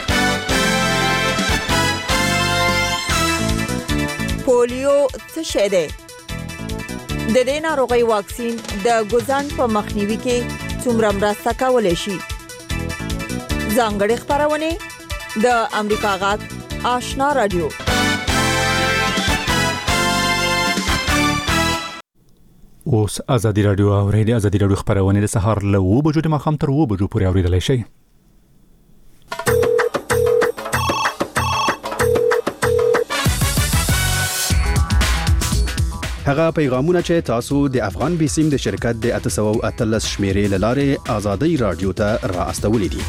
پولیو څه شی دی؟ د دې ناروغۍ واکسین د ګوزن په مخنیوي کې څومره مرسته کولی شي؟ ځانګړې خپرونې د امریکا غږ آشنا رادیو. اوس ازادي رادیو اورئ. د ازادي رادیو خبرونه د سهار له اوه بجو د ماښام تر اوه بجو پورې اوریدلای شئ. هغه پیغامونه چې تاسو د افغان بیسیم د شرکت د اته سوه او اتلس شمیرې له لارې ازادي رادیو ته را استولې دي.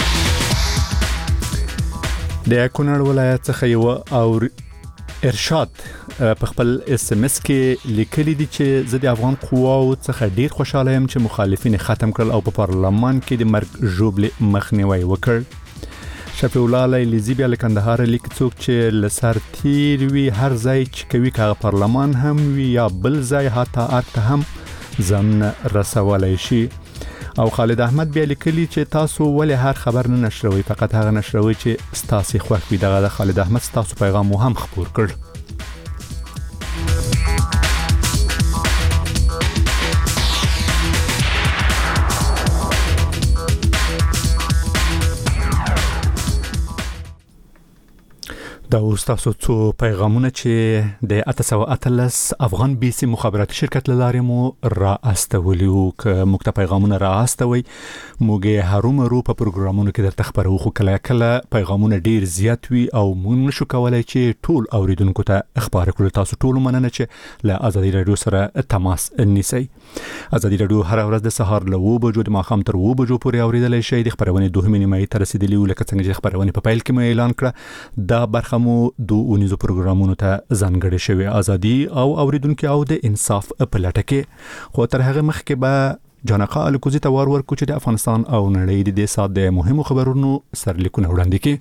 د کونړ ولایت څخه یو او ارشاد په خپل اس ام اس کې لیکلي دي چې زه د افغان قواو څخه ډیر خوشاله یم چې مخالفین ختم کړل او په پارلمان کې د مرګ ژوبل مخنیوي وکړ. شفیع الله لیلیزی بیا له کندهار لیک څوک چې لسر تیر وی هر ځای چې کوي کاغه پارلمان هم وی یا بل ځای حتی ارته هم ځان رسولای شي. او خالد احمد بیا لیکلی چې تاسو ولې هر خبر نه نشروي فقط هغه نشروي چې ستاسو خوښ وي. دغه خالد احمد تاسو پیغام مو هم خبر کړ. دا اوس تاسو څو پیغامونه چې د اتسو اتلس افغان بي سي مخابراتي شرکت لاره مو را استولیو ک مکته پیغامونه را استوي موږ هرومرو په پروګرامونو کې درته خبرو خو کله کله پیغامونه ډیر زیات وي او موږ نشو کولای چې ټول اوریدونکو ته اخبار کړو. تاسو ټول مننه چې له ازادي رادیو سره تماس نیسئ. ازادي رادیو هر ورځ د سهار له و بجو د ماخام تر و بجو پورې اوریدل شي. د خبرونه دوه نیمه تر رسیدلی لکه څنګه چې خبرونه په پیل کې مې اعلان کړ دا برخه مو دو اونیزو پروګرامونو ته ځانګړي شوی ازادي او اوریدونکو او د انصاف په لټه کې. خو تر هغه مخکې به جانقا الکوزي ته ور ورکو چې د افغانستان او نړۍ د دې سات د مهمو خبرونو سرلیکونه وړاندې کړي.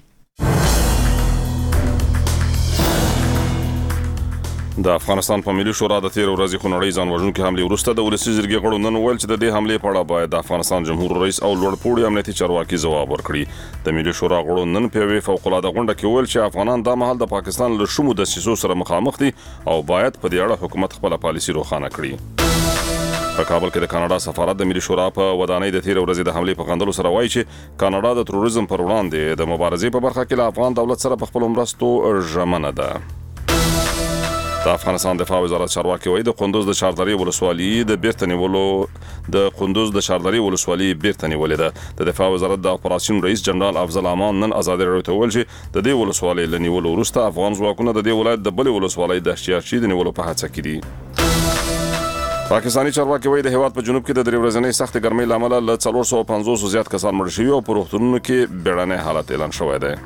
د افغانستان په ملي شورا د تیر ورځې خونړۍ ځان وژونکي حمله وروسته د ولسی جرګې غړو نن ویل چې د دې حمله په اړه باید د افغانستان جمهور رئیس او لوړپوړي امنیتي چارواکي ځواب ورکړي. د ملي شورا غړو نن په وی فوق العاده غونډه کې ویل چې افغانان د مهال د پاکستان له شومو د سیسو سره مخامخ دي او باید په دې اړه حکومت خپل پالیسي روښانه کړي. په کابل کې د کاناډا سفارت د ملي شورا په ودانۍ د تیر ورځې د حمله په غندلو سره وایي چې کاناډا د تروریزم پر وړاندې د مبارزې په برخه کې له افغان دولت سره په خپل مرستو ژمنه ده. د افغانستان دفاع وزارت چارواکي وایي د قندوز د چاردري ولسوالۍ د بیرته نیولو د قندوز د چاردري ولسوالۍ بیرته نیولې ده. د دفاع وزارت د اپراسیون رئیس جنرال افضل امان نن ازادي راډیو ته ویل چې د دې ولسوالۍ له نیولو وروسته افغان ځواکونه د دې ولایت د بلې ولسوالۍ د شیاشي د نیولو په هڅه کې دي. پاکستاني چارواکي وایي د هیواد په جنوب کې د درې ورځې سخت ګرمۍ لامل له څلور سوه پنځوس زیات کسان مړ شوي او په روغتونونو کې بیړنی حالت اعلان شوی دی.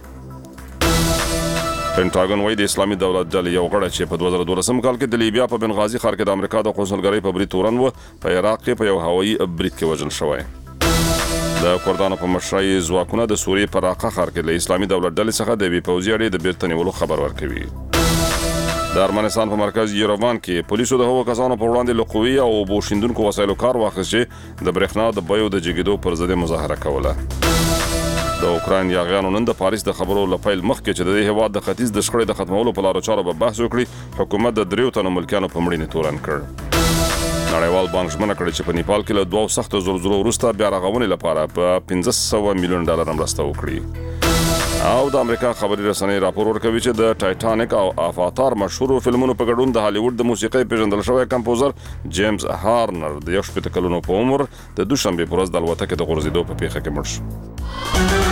پینټاګون وایي د اسلامي دولت ډلې یو غړی چې په دوه زره دولسم کال کې د لیبیا په بنغازي ښار کې د امریکا د قونسلګرۍ په برید تورن و په عراق کې په یو هوایي برید کې وژل شوی. د کردانو په مشرۍ ځواکونه د سوریې په راقه ښار کې له اسلامي دولت ډلې څخه د یوې پوځي اډې د بیرته نیولو خبر ورکوي. د ارمنستان په مرکز یروان کې پولیسو د هغو کسانو په وړاندې له قوي او اوبو شیندونکو وسایلو کار واخیست چې د برېښنا د بیو د جګېدو پر ضد مظاهره کوله. د اوکراین یاغیانو نن د پاریس د خبرو له پیل مخکې چې د دې هیواد د ختیځ د شخړې د ختمولو په لارو چارو به بحث وکړي حکومت د دریو تنو ملکیانو په مړینې تورن کړ. نړیوال بانک ژمنه کړې چې په نیپال کې له دوه سختو زلزلو وروسته بیا رغونې لپاره په پنځه سوه میلیون ډالر مرسته وکړي. او د امریکا خبري رسنۍ راپور ورکوي چې د ټایټانیک او افاتار مشهورو فلمونو په ګډون د هالیوډ د موسیقۍ پیژندل شوی کمپوزر جیمز هارنر د یو شپېته کلونو په عمر د دوشنبې په ورځ د الوتکې د غورځېدو په پیښه کې مړ شو.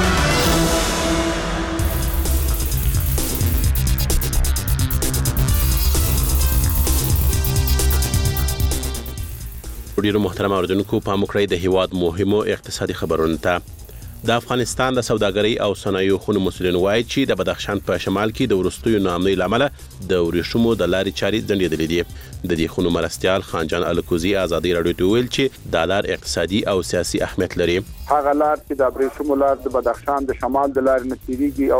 ډیرو محترم اوریدونکو پام وکړئ د هیواد مهمو اقتصادي خبرونو ته. د افغانستان د سوداګرۍ او صنایعو خونو مسؤلین وایي چې د بدخشان په شمال کې د وروستیو ناامنۍ لامل د ورېښمو د لارې چارې ځنډېدلې دي. د دې خونو مرستیال خانجان الکوزي ازادي راډیو ته ویل چې دا لار اقتصادي او سیاسي اهمیت لري. هغه لار چې د ورېښمو لار د بدخشان د شمال د لارې نه تېرېږي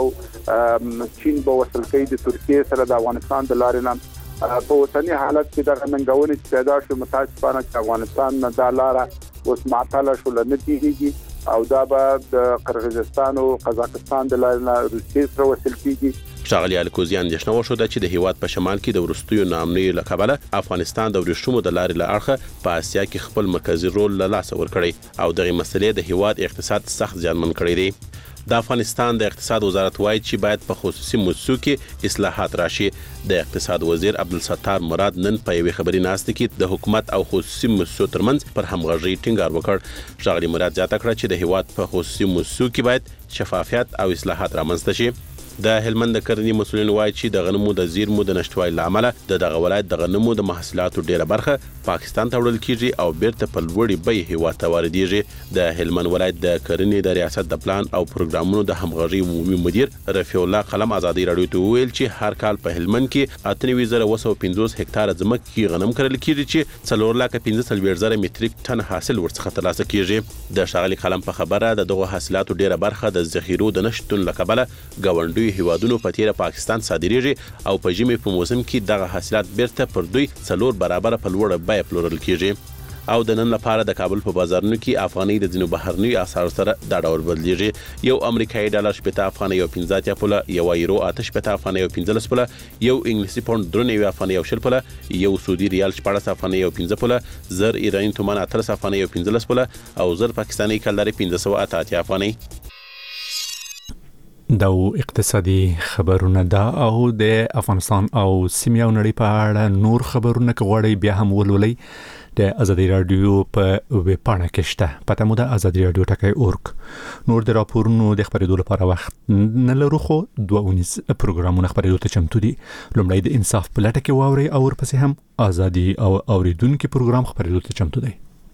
او چین به وصل کوي د ترکیې سره د افغانستان د لارې نه. په اوسني حالت کې د ننګونې چې پیدا شو متاسفانه چې افغانستان نه دا لار اوس معطله شو نه تېرېږي او دا به د قرغیزستان او قزاقستان د لارې نه روسیې سره وصل کیږي. ښاغلي الکوزي اندېښنه وښوده چې د هیواد په شمال کې د وروستیو ناامنیو له کبله افغانستان د ورېښمو د لارې له اړخه په اسیا کې خپل مرکزي رول له لاسه ورکړی او دغه مسلې د هیواد اقتصاد سخت زیانمن کړی دی. د افغانستان د اقتصاد وزارت وایي چې باید په خصوصي موسسو کې اصلاحات راشي. د اقتصاد وزیر عبدالستار مراد نن په یوې خبري ناستې کې د حکومت او خصوصي موسسو ترمنځ پر همغږۍ ټینګار وکړ. ښاغلي مراد زیاته کړه چې د هیواد په خصوصي موسسو کې باید شفافیت او اصلاحات رامنځته شي. د هلمند د کرنې مسؤلین وایي چې د غنمو د زیرمو د نشټوالي له امله د دغه ولایت د غنمو د محصولاتو ډیره برخه پاکستان ته وړل کیږي او بیرته په لوړې بیې هیواد ته واردېږي. د هلمند ولایت د کرنې د ریاست د پلان او پروګرامونو د همغږۍ عمومي مدیر رفیع الله قلم ازادي راډیو ته ویل چې هر کال په هلمند کې اته نوي زره اوه سوه پنځوس هکتاره ځمکه کې غنم کرل کیږي چې څلور لکه پنځه څلوېښت زره متریک ټن حاصل ورڅخه ترلاسه کیږي. د ښاغلي قلم په خبره د دغو حاصلاتو ډیره برخه د ذخیرو د نشتون له کبله ګاونډیو هیوادونو په پاکستان صادریږي او په ژمي په موسم کې دغه حاصلات بیرته پر دوی څلور برابر په لوړه بیه پلورل کیږي. او د نن لپاره د کابل په بازارونو کې افغاني د ځینو بهرنیو اسعارو سره دا ډول بدلیږي. یو امریکایي ډالر شپېته افغانۍ او پنځه اتیا پوله، یو یورو اته شپېته افغانۍ او پنځلس پوله، یو انګلیسي پاونډ درې نوي افغانۍ او شل پوله، یو سعودي ریال شپاړس افغانۍ او پنځه پوله، زر ایراني تومان اتلس افغانۍ او پنځلس پوله او زر پاکستاني کلدارې پنځه سوه اته اتیا افغانۍ. دا اقتصادي خبرونه دا او د افغانستان او سیمه او نړۍ په اړه نور خبرونه کوي بیا هم ولولي د ازادي رادیو په ویب پاڼه کې شته پته مو د ازادي رادیو ټکی اورګ نور د راپورونو د خبرېدو لپاره وخت نه لرو خو دوه ونیس پروګرامونه خبرېدو ته چمتو دي لومړی د انصاف په لټه کې واوري او ورپسې هم ازادي او اوریدونکو پروګرام خبرېدو ته چمتو دی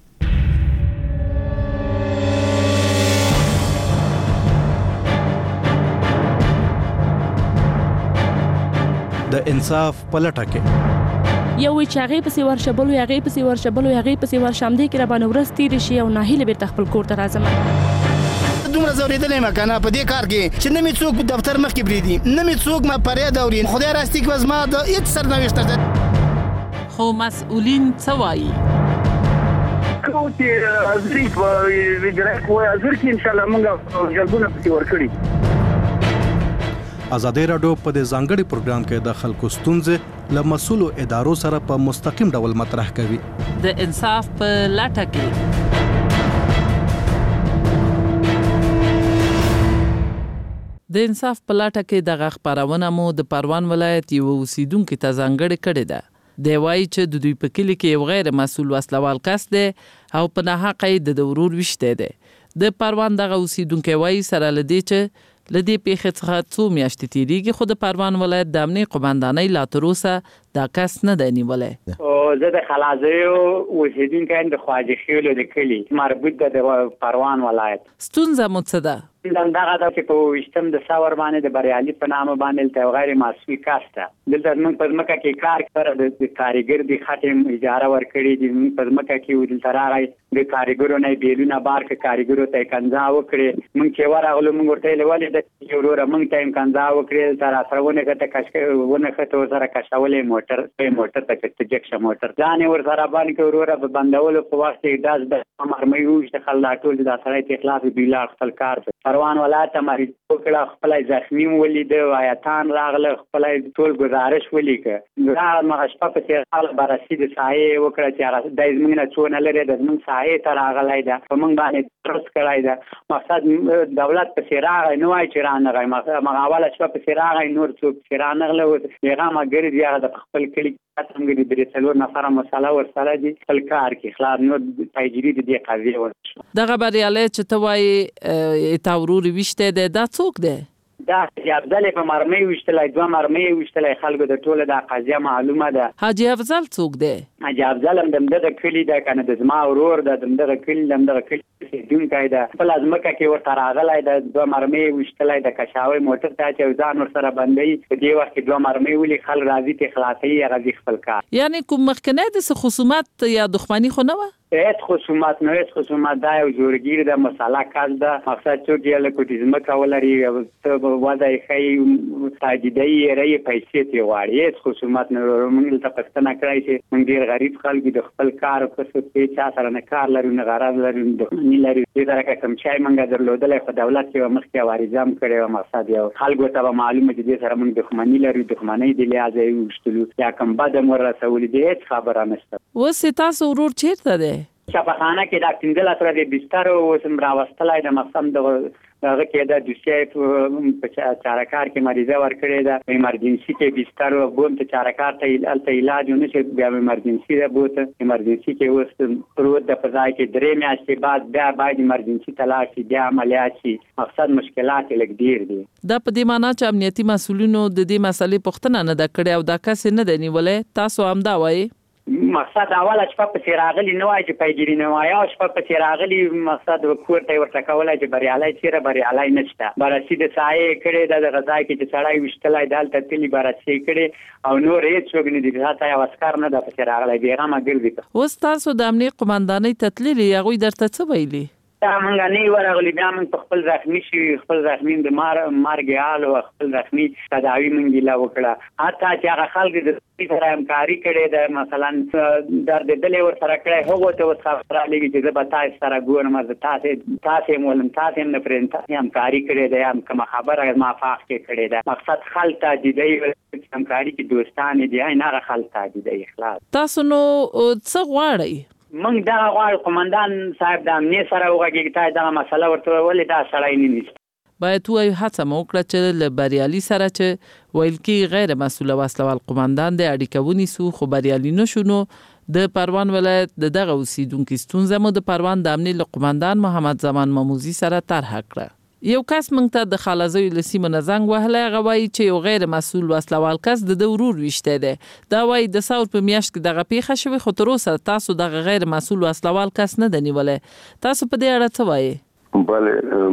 د انصاف پلټه کې یو وی چې هغه پسې ورشبلو هغه پسې ورشبلو هغه پسې ورشمدې کې را باندې ورس تیر شي او ناهیله بیرته خپل کور ته راځم دومره زوریدلې ما کنه په دې کار کې چې نه می څوک په دفتر مخ کې بریدي نه می څوک ما پرې دا ورین خدای راستي کې زما د هیڅ سرنوشت خو مسؤلین څه وایي کوم چې ازري په ویډیو کوه ازر کې ان شاء الله موږ جلبونه پسې ورکړي ازادي رادیو په دې ځانګړي پروګرام کې د خلکو ستونزې له مسؤلو ادارو سره په مستقیم ډول مطرح کوي د انصاف په لټه کې د انصاف په لټه کې د خبرونه مو د پروان ولایت یو اوسیدونکو ته ځانګړي کړی ده دی وایي چې د دوی په کلی کې یو غیر مسؤل وسلوال کس دی او په نه حق د ضرور وشته دی د پروان دغه اوسیدونکو وایي سره لدی چې لدی پیښه څخه څو میاشتې تیریږي خو د پروان ولایت د امنیت قومندانۍ لا تر اوسه دا کس نه دی نیولې او زه د خلازیو اوسیدونکو د خواجه خیلو د کلی مربوط د پروان ولایت ستونزه مو څه ده دغه د په وشتم د ساور باندې د بریالي په نامه باندې ته غیر معصوي کاسته دلته موږ په ځمکه کې کار کړ د کاریګر د خاتم اجاره ورکړي د موږ په ځمکه کې ودل ترغه د کاریګرو نه بیلونه بار کې کاریګرو ته کنځا وکړي موږ چې ورغلو موږ ورته لولې د یورو موږ ته کنځا وکړي تر اثرونه کته کښونه کته سره کښولې موټر په موټر ته چې جکشه موټر ځان ور سره باندې کې ورو په بندولو په وخت کې داس د مرمۍ وښته خلاټول د اثرای اخلاص بیلا خپل کار پروان ولایت مریض وکړه خپل زخمی ولید وایتان راغله خپل ټول گزارش ولیکه دا مغشپه په څیر حال برسید سایه وکړه چې د زمینه څونه لري د زمین سایه تر راغلای دا په موږ باندې ترس کړای دا مقصد دولت په څیر راغی نو وای چې رانغی مغاوله شپه په څیر راغی نور څوک څیر رانغله و پیغام ګرځي هغه د خپل کلی څنګه د درې څلور نفر مسله ورسره دي خپل کار کې خلاص نو تجربه دې قضیه ورشو دغه بریالي چې ته وایي تاوروري وشته ده دا څوک ده دا افضل په مرمۍ وشتلای دوه مرمۍ وشتلای خلکو د ټوله د قضیه معلومه ده حاجی افضل څوک ده حاجی افضل هم دغه کلی ده کنه د زما ورور ده دغه کلی دغه کلی دون کایده په لازمکه کې ورته راغلای د دوه مرمۍ وشتلای د کشاوي موټر ته چې ځان ور سره باندې په دې وخت کې دوه مرمۍ ولي خل راځي ته خلاصي غزي خپل کار یعنی کوم مخکنه د خصومات یا دښمنی خو نه و هیڅ خصومات نه هیڅ خصومات دا یو جوړګیر د مساله کاز ده مقصد چې یاله کوټیزم کولري ته وځي خی تاجیدي ری پیسې تی واړي هیڅ خصومات نه موږ ته پښتنه کړای چې موږ ډیر غریب خلک د خپل کار په څه کې چا سره نه کار لري نه غرض لري نه لري دا راکه کوم چای موږ درلودل خو دولت کې مخکې واریزام کړي او مقصد یو خلکو ته معلومه دي سره موږ دښمنی لري دښمنی دی لازم یو شتلو یا کوم بد مر رسول دي هیڅ خبره نشته وسه تاسو ورور چیرته ده شفاخانه کې د کندل سره د بستر او سم راوستلای د مقصد دغه هغه کې د دوسیه په چارکار کې مریضه ورکړې ده ایمرجنسي کې بستر او بوم ته چارکار ته الته علاج نه شي بیا ایمرجنسي ده بوته ایمرجنسي کې اوس پروت د فضای کې درې میاشتې بعد بیا باید ایمرجنسي تلاشي بیا عملیات شي مقصد مشکلات لګ ډیر دي دا په دې معنی چې امنیتي مسولینو د دې مسلې پوښتنه نه د کړې او دا کس نه دی نیولې تاسو هم دا وایي مقصد اوله شپه په سیراغلی نه وای چې پیګری نه وای او شپه په سیراغلی مقصد وکور ته ورته کولای چې بریالي چیرې بریالي نشته برسي د سایه کړي د غذا کې چې سړی وشتلای دالته تلی برسي کړي او نور هیڅ څوک نه دي راته یو اسکار نه د سیراغلی بیرامه ګرځي اوس تاسو د امنیت قومندانۍ تتللی هغه درته څه ویلي دا مونږ نه ورغلی بیا موږ خپل زخمی شي خپل زخمی د مار مارګیال او خپل زخمی تداوی مونږ لا وکړه حتی چې هغه خلک د سره همکاري کړي د مثلا درد دل ور سره کړي هغه ته وسخره لګي چې زه به تاسو سره ګورم از تاسو تاسو مولم تاسو نه پرنټ همکاري کړي د هم کوم خبره ما فاق کې کړي ده مقصد خلک د دې همکاري کې دوستانه دي نه خلک د دې اخلاص تاسو نو څه غواړئ موږ دا غواړو قومندان صاحب د امنیت سره وغږیږي دا مسله ورته ولې دا سړی نه نشته باید وایو هڅه مو وکړه چې له بریالي سره چې ویل کې غیر مسوله وسلوال قومندان د اړیکه ونیسو خو بریالي نشو نو د پروان ولایت د دغه اوسیدونکو ستونزه مو د پروان د امنیت قومندان محمد زمان ماموزي سره طرح کړه. یو کس مونږ ته د خالزوی لسیمه نزنګ وهله غوي چې یو غیر مسؤل وسلوال کس د دورور وشته ده. دا وای د ثور په میاشت کې دغه پیښه شوی خو تر اوسه تاسو د غیر مسؤل وسلوال کس نه دنیولې. تاسو په دې اړه څه وایي؟ بله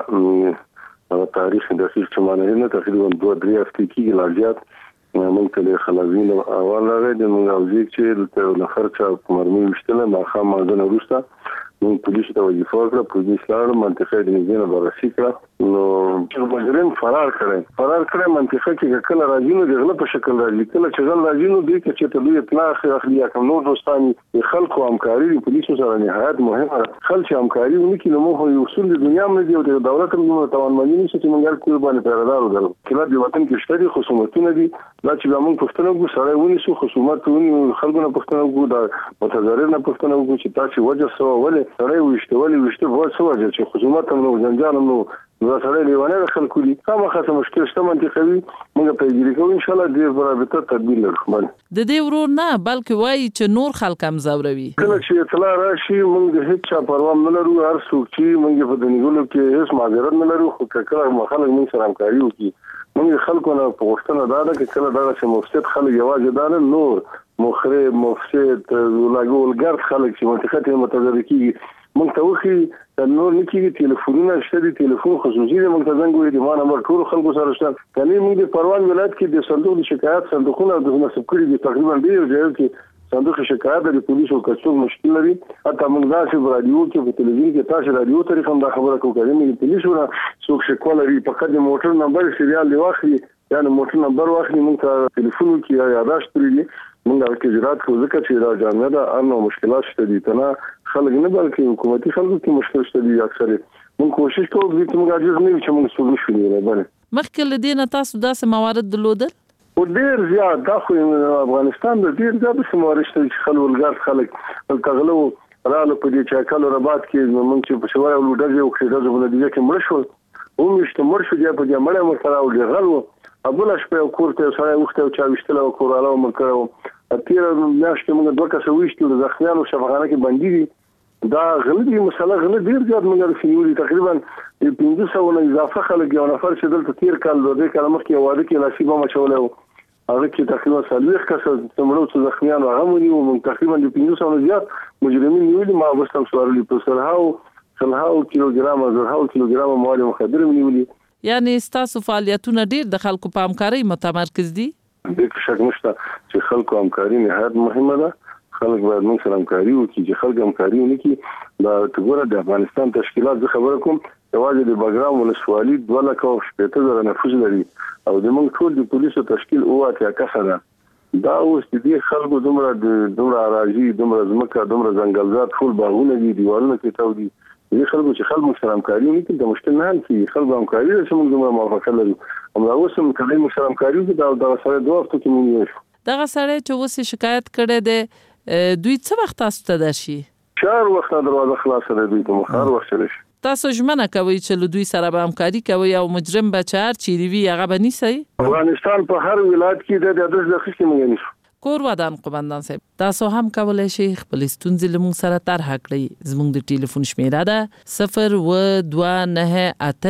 مونږه تاریخ د فیل چمانه نه تقریبا دوه درې هفتې کې لاجات مونږ ته خلازین اول راغی د مونږ اوځي چې ته نفر چا مرمي وشتله ما خام مازن وروسته نو پولیس ته وظیفه ورکړه. پولیس لاړ منطقه د نږدې نه بررسي کړه نو چې مجرم فرار کړي فرار کړي منطقه کې کله راځي نو د غلا په شکل راځي کله چې غلا راځي نو د کې چې ته دوی اطلاع اخلي یا کوم نور دوستان خلکو همکاري د پولیسو سره نهایت مهمه خلک همکاري ونکړي نو موږ اصول د دنیا باندې دی او د دولت هم توانمنۍ نشي چې موږ کول باندې پیردار ودرو کله د وطن کې شته خصومتونه دي دا چې موږ پښتنو کو سره ونیسو خصومت ونی خلکو نه پښتنو کو دا متضرر نه پښتنو کو چې تاسو وجه سو ولې سره وشته ولې وشته وو څه وجه چې خصومت هم نو جنجال هم نو نو سره لیوانه خلکو دي کومه خاصه مشکل شته منطقوي موږ پیګری کوو ان شاء الله دې برابر تدبیر لرو. د دې ورور نه بلکې وایي چې نور خلک هم زوروي کله چې اطلاع راشي موږ د هیڅ چا پروا نه لرو هر څوک چې موږ په دنیګلو کې هیڅ معذرت نه لرو خو کله مخالک موږ سره همکاري وکړي موږ خلکو نه پوښتنه دا ده چې کله دا چې مفسد خلک یوازې دا نه نور مخرب مفسد لاګولګر خلک چې منطقه متضرر کیږي موږ ته وخی نور نکیږي ټلیفونونه شته دي ټلیفون خصوصي د موږ ته زنګ وي د ما نمبر ټول خلکو سره شته کله موږ د پروان ولایت کې د صندوق د شکایت صندوقونه د نسب کړي دي تقریبا ډیر ځای کې صندوق شکایت د پولیسو کڅوړ مشکل لري حتی موږ دا چې رادیو کې په تلویزیون کې تاسو رادیو طریقه هم دا خبره کوو چې موږ پولیسو نه څوک شکوه لري په خاطر موټر نمبر سریال دی واخلي یعنی موټر نمبر واخلي موږ ته ټلیفون کې یاداشت کړی موږ هغه کې اجرات کوو ځکه چې دا جامعه ده انو مشکلات شته دي ته خلک نه بلکې حکومتي خلکو کې مشکل شته دي اکثر موږ کوشش کوو چې موږ اجازه نه چې موږ څه نشو نه مخکې له دې نه تاسو داسې موارد درلودل او ډیر زیات دا خو افغانستان د ډیر زیات موارد شته چې خلک خلک تغلو رااله په دې چې کله رباط کې موږ چې په شوای ولودل یو کې د بلدیه کې مړ شو او مشته مړ شو په دې مړ مرتلا او غلو ابولا شپه کور ته سره وخت او چا وشتله او کور علاوه مر کړو اتیر میاشتې موږ دوه کسه وشتل د ځخمیانو شفاخانه کې باندې دي دا غلطي مسله غلط ډیر زیات موږ رسېولي تقریبا پنځه سوه نه اضافه خلک یو نفر چې دلته تیر کال د دې کال مخکې واده کې نصیب ما چولې هغه کې تقریبا څلوېښت کسه څومره څو ځخمیانو هغه ونیو موږ تقریبا د پنځه سوه نه زیات مجرمین نیولي ما وستم سوارلي په سرهاو سلهاو کیلوګرام زرهاو کیلوګرام مواد مخدر نیولي یعنی ستاسو فعالیتونه ډیر د خلکو په همکارۍ متمرکز دي د شک نشته چې خلکو همکاري نهایت مهمه ده خلک باید موږ سره همکاري وکړي چې خلک همکاري وکړي دا ټول د افغانستان تشکیلات زه خبره کوم یوازې د بګرام ولسوالۍ دوه لکه او شپږ زره نفوس لري او د موږ ټول د پولیسو تشکیل اوه اتیا کسه ده دا اوس د دې خلکو دومره دومره اراضي دومره ځمکه دومره ځنګلزاد ټول باغونه دي دیوالونه کې تاو دي دې خلکو چې خلکو سره همکاري وکړي د مشکل نه حل کیږي خلکو همکاري چې موږ دومره موافقه لرو همدا اوس هم کله موږ سره همکاري وکړو دا د سره دوه هفتو کې موږ یو دغه سړی چې اوس شکایت کړی دی دوی څه وخت تاسو ته درشي چهار وخت دروازه خلاصه ده دوی ته مخار وخت راشي تاسو ژمنه کوئ چې له دوی سره به همکاري کوئ او مجرم به چې هر چیرې وي هغه به نیسئ افغانستان په هر ولایت کې د ادرس د اخیستې موږ نیسو کور ودان قومندان صاحب تاسو هم کولای شئ خپل ستونزې له موږ سره طرح کړئ زموږ د ټلیفون شمیره ده صفر و دوه نه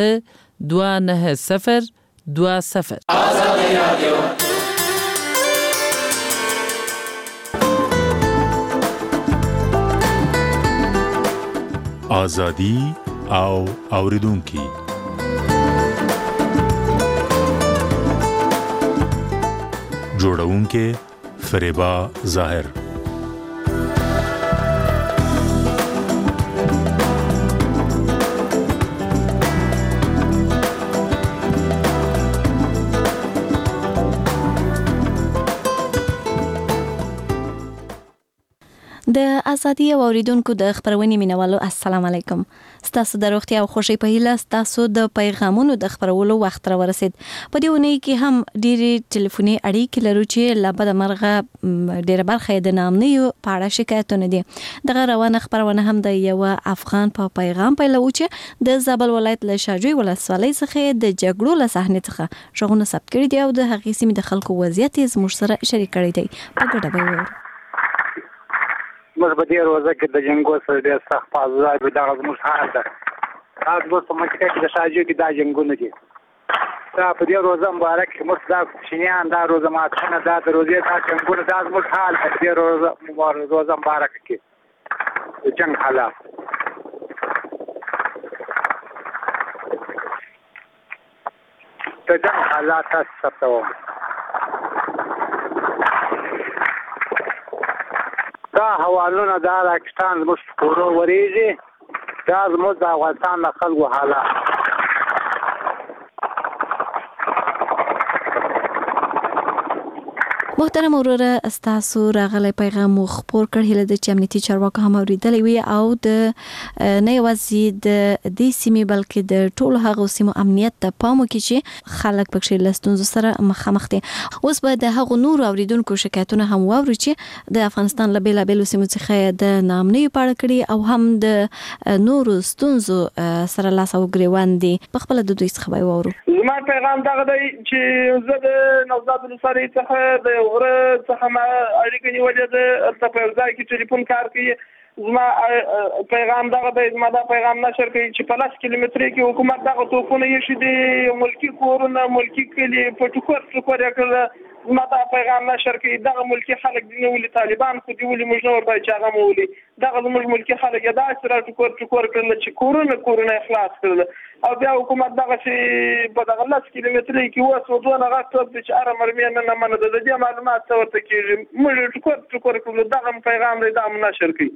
اته دوه نه صفر دوه صفر آزادي رادیو آزادي او اوریدونکي جوړونکي فریبا ظاهر د د ازادي اوریدونکو د خبرونې مینوالو السلام علیکم. ستاسو د روغتیا او خوشي په هیله ستاسو د پیغامونو د خبرولو وخت را ورسید. په دې ونې کې هم ډېری ټلیفوني اړیکې لرو چې لا بد مرغه ډېر برخه د نامنیو په اړه شکایتونه دي. دغه روانه خبرونه هم د یو افغان په پیغام پیلو چې د زابل ولایت له شاجوی ولسوالۍ څخه د جګړو له صحنې څخه ژغورنه ثبت کړي دي او د هغې سیمې د خلکو وضعیت یې زموږ سره شریک کړی دی. په ګډه به وورو. موږ په دې روزه کې د جنګو سره ډېر سخت فاصله وي. دغه زموږ حال ده. تاسو اوس په مکه کې د شاجوی کې دا جنګونه دي. دا په دې روزه مبارک کې موږ دا کوچنیان دا روزه ماتونه دا د روزې دا جنګونه دا زموږ حال په دې روزه روزه مبارک کې د جنګ حالات. د جنګ حالات تاسو ثبتوم. دا حوالونه دا پاکستان زموږ کورو ورېږي. دا زموږ د افغانستان د خلکو حالات. محترم وروره استاسو راغلی پیغام مو خپور کړ. هله د چې امنیتي چارواکو هم اوریدلې وي او د نه یوازې د دې سیمې بلکې د ټولو هغو سیمو امنیت ته پام وکړي چې خلک پکې له ستونزو سره مخامخ دي. اوس به د هغو نورو اوریدونکو شکایتونه هم واورو چې د افغانستان له بېلابېلو سیمو څخه د ناامنیو په اړه کړي او هم د نورو ستونزو سره لاس او ګریوان دي. په خپله د دوی څخه به واورو. زما پیغام دغه دی چې زه د نوزاد ولسوالۍ څخه د غره څخه ما اړیکه نیولې ده. ته په ځای کې ټلیفون کار کوي. زما پیغام دغه دی. زما دا پیغام نشر کوي چې په لاس کیلومترۍ کې حکومت دغه توپونه یې شي دي ملکی کورونه ملکی کلي په ټوکر ټوکر یې کړل. زما دا پیغام نشر کوي. دغه ملکی خلک دي نه ولي طالبان خو دي ولي موږ نه ورته چې هغه مولي دغه زموږ ملکی خلک یې دا سره ټوکر ټوکر کړل چې کورونه کورونه اخلاص کړل او بیا حکومت دغه چې په دغه لاس کیلومترۍ کې وسو دوه نه غاټوب چې اره مرمي نه نه منه د دې معلومات ورته کېږي. موږ ټوکر ټوکر کړل. دغه پیغام دی دا نشر کوي.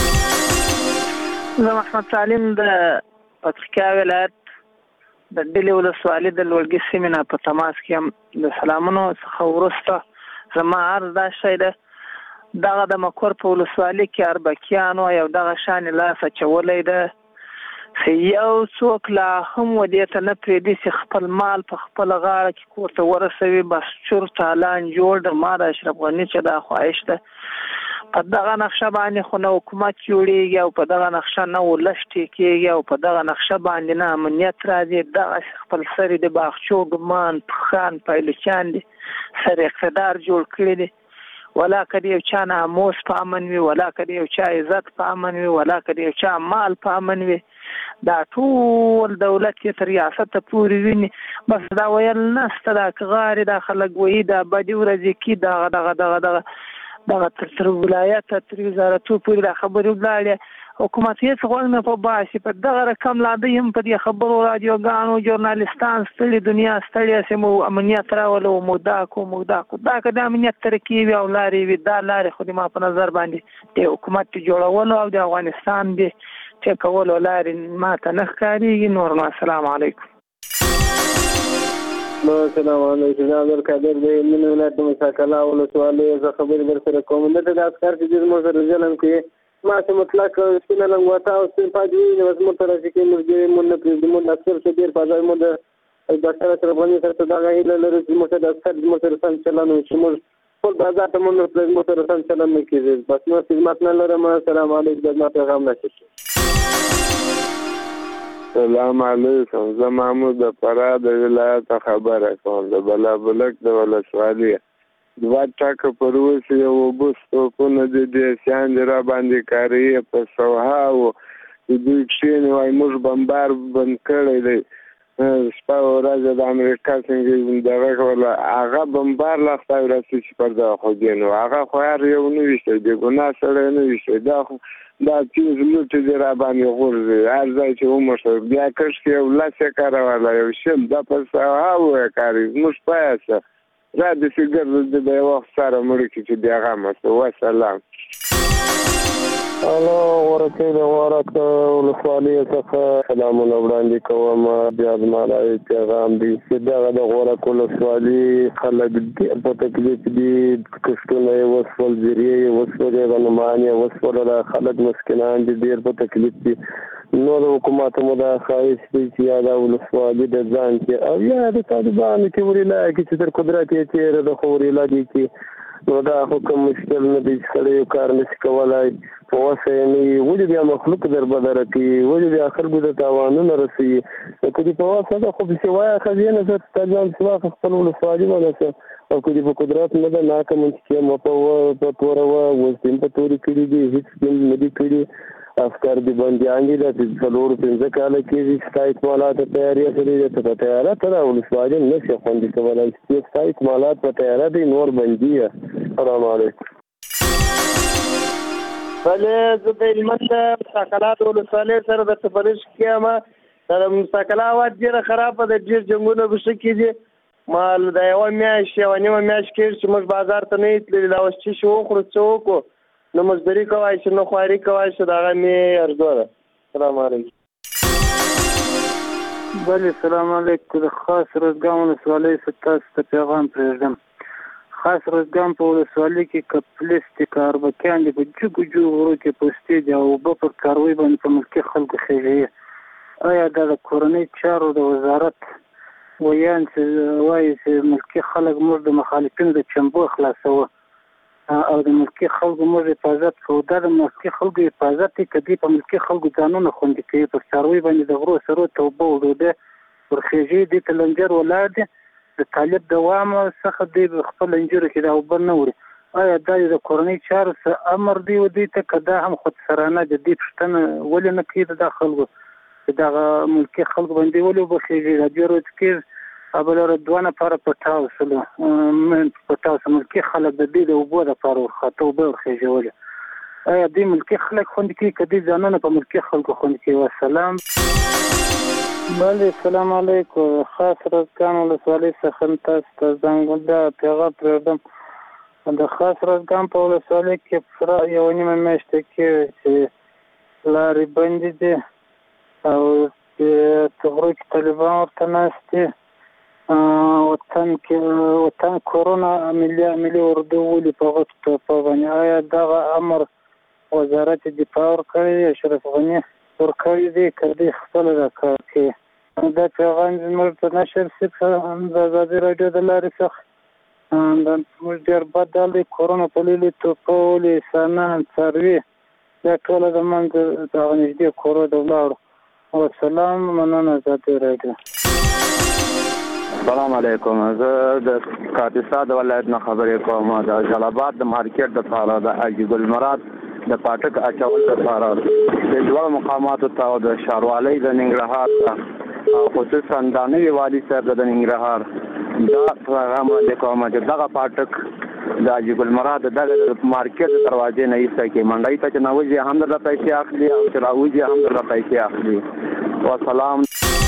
زه محمد سالم د پکتیکا ولایت د ډلې ولسوالۍ د لوړګي سیمې نه په تماس کې هم د سلامونو څخه وروسته زما عرض دا شی ده. دغه د مکور په ولسوالۍ کې اربکیانو یو دغه شان لاس اچولی ده چې یو څوک لا هم ودې ته نه پرېږدي چې خپل مال په خپله غاړه کې کور ته ورسوي. بس چور تالان جوړ د ما د اشرف غني چې دا خواهش ده په دغه نقشه باندې خو نه حکومت جوړېږي او په دغه نقشه نه ولس ټیکېږي او په دغه نقشه باندې نه امنیت راځي. دغه خپل سرې د باغچو ګمان پخان پایلوچان دي سر اقتدار جوړ کړي دي. ولا که د یو چا ناموس په امن وي ولا که د یو چا عزت په امن وي ولا که د یو چا مال په امن وي. دا ټول دولت یې تر ریاسته پورې ویني. بس دا ویل نسته دا که غاړې دا خلک وایي دا بدې ورځې کې دغه دغه دغه دغه دغه تر تر ولایته تر وزارتو پورې دا خبرې ولاړې. حکومت هېڅ غوږ نه په باسي. په دغه رقم لا دوی هم په دې خبرو راډیوګانو ژورنالستان ستړي دنیا ستړې سي مو امنیت راولو موږ دا کو موږ دا کو دا که د امنیت ترکیب وي او لارې وي دا لارې خو د ما په نظر باندې د حکومت جوړولو او د افغانستان د ټیکولو لارې ما ته نه ښکارېږي. نور نو السلام علیکم. السلام علیکم. زه عبدالقادر د هلمند ولایت د مساکلا ولسوالۍ زه خبرې در سره کوم. دلته د عسکر چې ډېر موږ سره ظلم کوي. ما چې مطلق سپینه لنګوټه او سپین پاج وي نو بس موږ ته راشي کوي موږ دې مونږ نه پرېږدي. موږ د عسکر څخه ډېر په ځای موږ د ډاکټر اشرف غني سره دغه هیله لرو چې موږ ته د عسکر موږ سره سم چلند وشي. موږ ټول بازار ته موږ نه پرېږدو موږ سره سم چلند نه کېږي. بس نور خدمت نه لرم. السلام علیکم. دا زما پیغام نشي. سلام علیکم. زه محمود د فراه د ولایت خبره کوم. د بلابلک د ولسوالۍ دوه ټاکه پر اوس یو اوبه توپونه د دیسیان را باندې کاریې په سوها و دوی کښېني وایي موږ بمبار بند کړی دی. شپه ورځ د امریکا څنګه دغه کوله هغه بمبار لا خدای راسي چې پر دغه خو دی نو هغه خو هر یو نه ویشتی د ګناه سړی نه ویشتی. دا خو دا تیز لوټې دی را باندې غورځي هر ځای چې ومړ بیا کښ کې یو لس یې کاروله یو شل دا په سوها و کاري زموږ پایسه را د فکر د یو وخت سره مړ کې چې بیا غم است. وسلام. الو ورکه د ورکه ولسوالۍ څخه سلامونه وړاندې کوم. بیا زموږ پیغام دی چې دا د ورکه ولسوالۍ خلک په تکلیف دي، کښتونه یې وسول، ذریعې یې وسولې، غنمان یې وسوله، خلک مسکینان دي، ډېر په تکلیف دي. نو د حکومت مو دا خواهش دی چې یا د ولسوالۍ د ځان کې او یا د طالبانو کې وریلا کې چې تر قدرت یې تېره د خو وریلا دي کې نو دا حکم مشکل نه دی چې سړی یو کار نشي کولی. په وسه یې نه وي، ولې بیا مخلوق در بدره کوي، ولې بیا خلکو ته تاوانونه رسوي. نو که دې په وسه ده خو پسې وایه ښځینه زه ستا ځان چې واخله خپل ولسوالي ونیسه، او که دې په قدرت نه ده ناکه منطقې مه په توره وه، اوس دې هم په تورې کړي دي، هېڅ دې نه دي کړي. افکار دي بندیان دي د څلور پنځه کاله کېږي چې ستا اکمالات ته تیاري کړې ده. ته په تیاره ته دا ولسوالي نه شي خوندي کولی چې ستا اکمالات په تیاره دی، نور بندي یې. السلام علیکم. بلې زه د هلمند د مساکلات ولسوالۍ سره د تفرش کې یم. د مساکله هوا ډېره خرابه ده، ډېر جنګونه پکې کېدي. ما د یوه میاشت یوه نیمه میاشت کېږي چې موږ بازار ته نه یو تللي، دا اوس څه شي وخورو څه وکړو، نه مزدوري کوای شي نه خواري کوای شي. د هغه مې ارزو ده. السلام علیکم. بلې سلام علیکم. د خاص روزګان ولسوالۍ څخه تاسو ته پیغام پرېږدم. خاص روزګان په ولسوالۍ کې که پولیس دي که اربکیان دي په جګو جګو غرو کې پوستې دي او اوبه پر کاروي باندې په ملکي خلکو خېژوي. آیا دا د کورنۍ چارو د وزارت ویان چې وایي چې ملکي خلک موږ د مخالفینو د چمبو خلاصوه او د ملکي خلکو موږ حفاظت کوو، دا د ملکي خلکو حفاظت دی که دوی په ملکي خلکو ځانونه خوندي کوي؟ پر څاروي باندې د غرو سرو ته اوبه او ډوډۍ ورخېژي، دې ته لنجر ولاړ دی. د طالب دوام څخه دوی خپل انجیرو کې دا اوبه نه وړي. آیا دا د کورنۍ چارو څه امر دی و دوی ته که دا هم خودسرانه د دې پوښتنه ولې نه کوي د دا خلکو چې دغه ملکي خلکو باندې ولې اوبه خېژي؟ دا دې ورځ کې بله دوه نفره پټاو سلو پټاو سه ملکي خلک د دې د اوبو دپاره ورخاته اوبه ورخېژولې. آیا دوی ملکي خلک خوندي کوي که دوی ځانونه په ملکي خلکو خوندي کوي؟ والسلام. بله سلام علیکم. خاص روزګان ولسوالۍ څخه تاسو ته زنګ دا پیغام پرېږدم. د خاص روزګان په ولسوالۍ کې پوره یوه نیمه میاشته کېږي چې لارې بندې دي او په غرو کې طالبان ورته ناست دي. وطن کې وطن کورونا ملي ملي اردو ولي په غټو ټوپه باندې. آیا دغه امر وزارت دفاع ورکړی دی، اشرف غني ورکړی دی که دوی خپله دا کار کوي؟ دا پیغام زموږ په نشر صفحه د ازادي راډیو د لارې څخه دا موږ ډېر بد حال دی. کورونا په لیلې ټوپه ولي انسانان څاروي دا ټوله د منځه دغه نږدې کورو ته ولاړو. والسلام. مننه ازادي راډیو. السلام علیکم. زه د کاپیسا د ولایت نه خبرې کوم. د جلال آباد د مارکیټ دپاره د حاجي ګل مراد د پاټک اچول دپاره د دواړو مقاماتو ته او د ښاروالۍ د ننګرهار ته او خصوصا د نوي والي صاحب د ننګرهار دا پیغام وړاندې کوم چې دغه پاټک د حاجي ګل مراد دغه مارکیټ د دروازې نه ایسته کړي. منډۍ ته چې نوځي هم درته پیسې اخلي او چې راوځي هم درته پیسې اخلي. والسلام.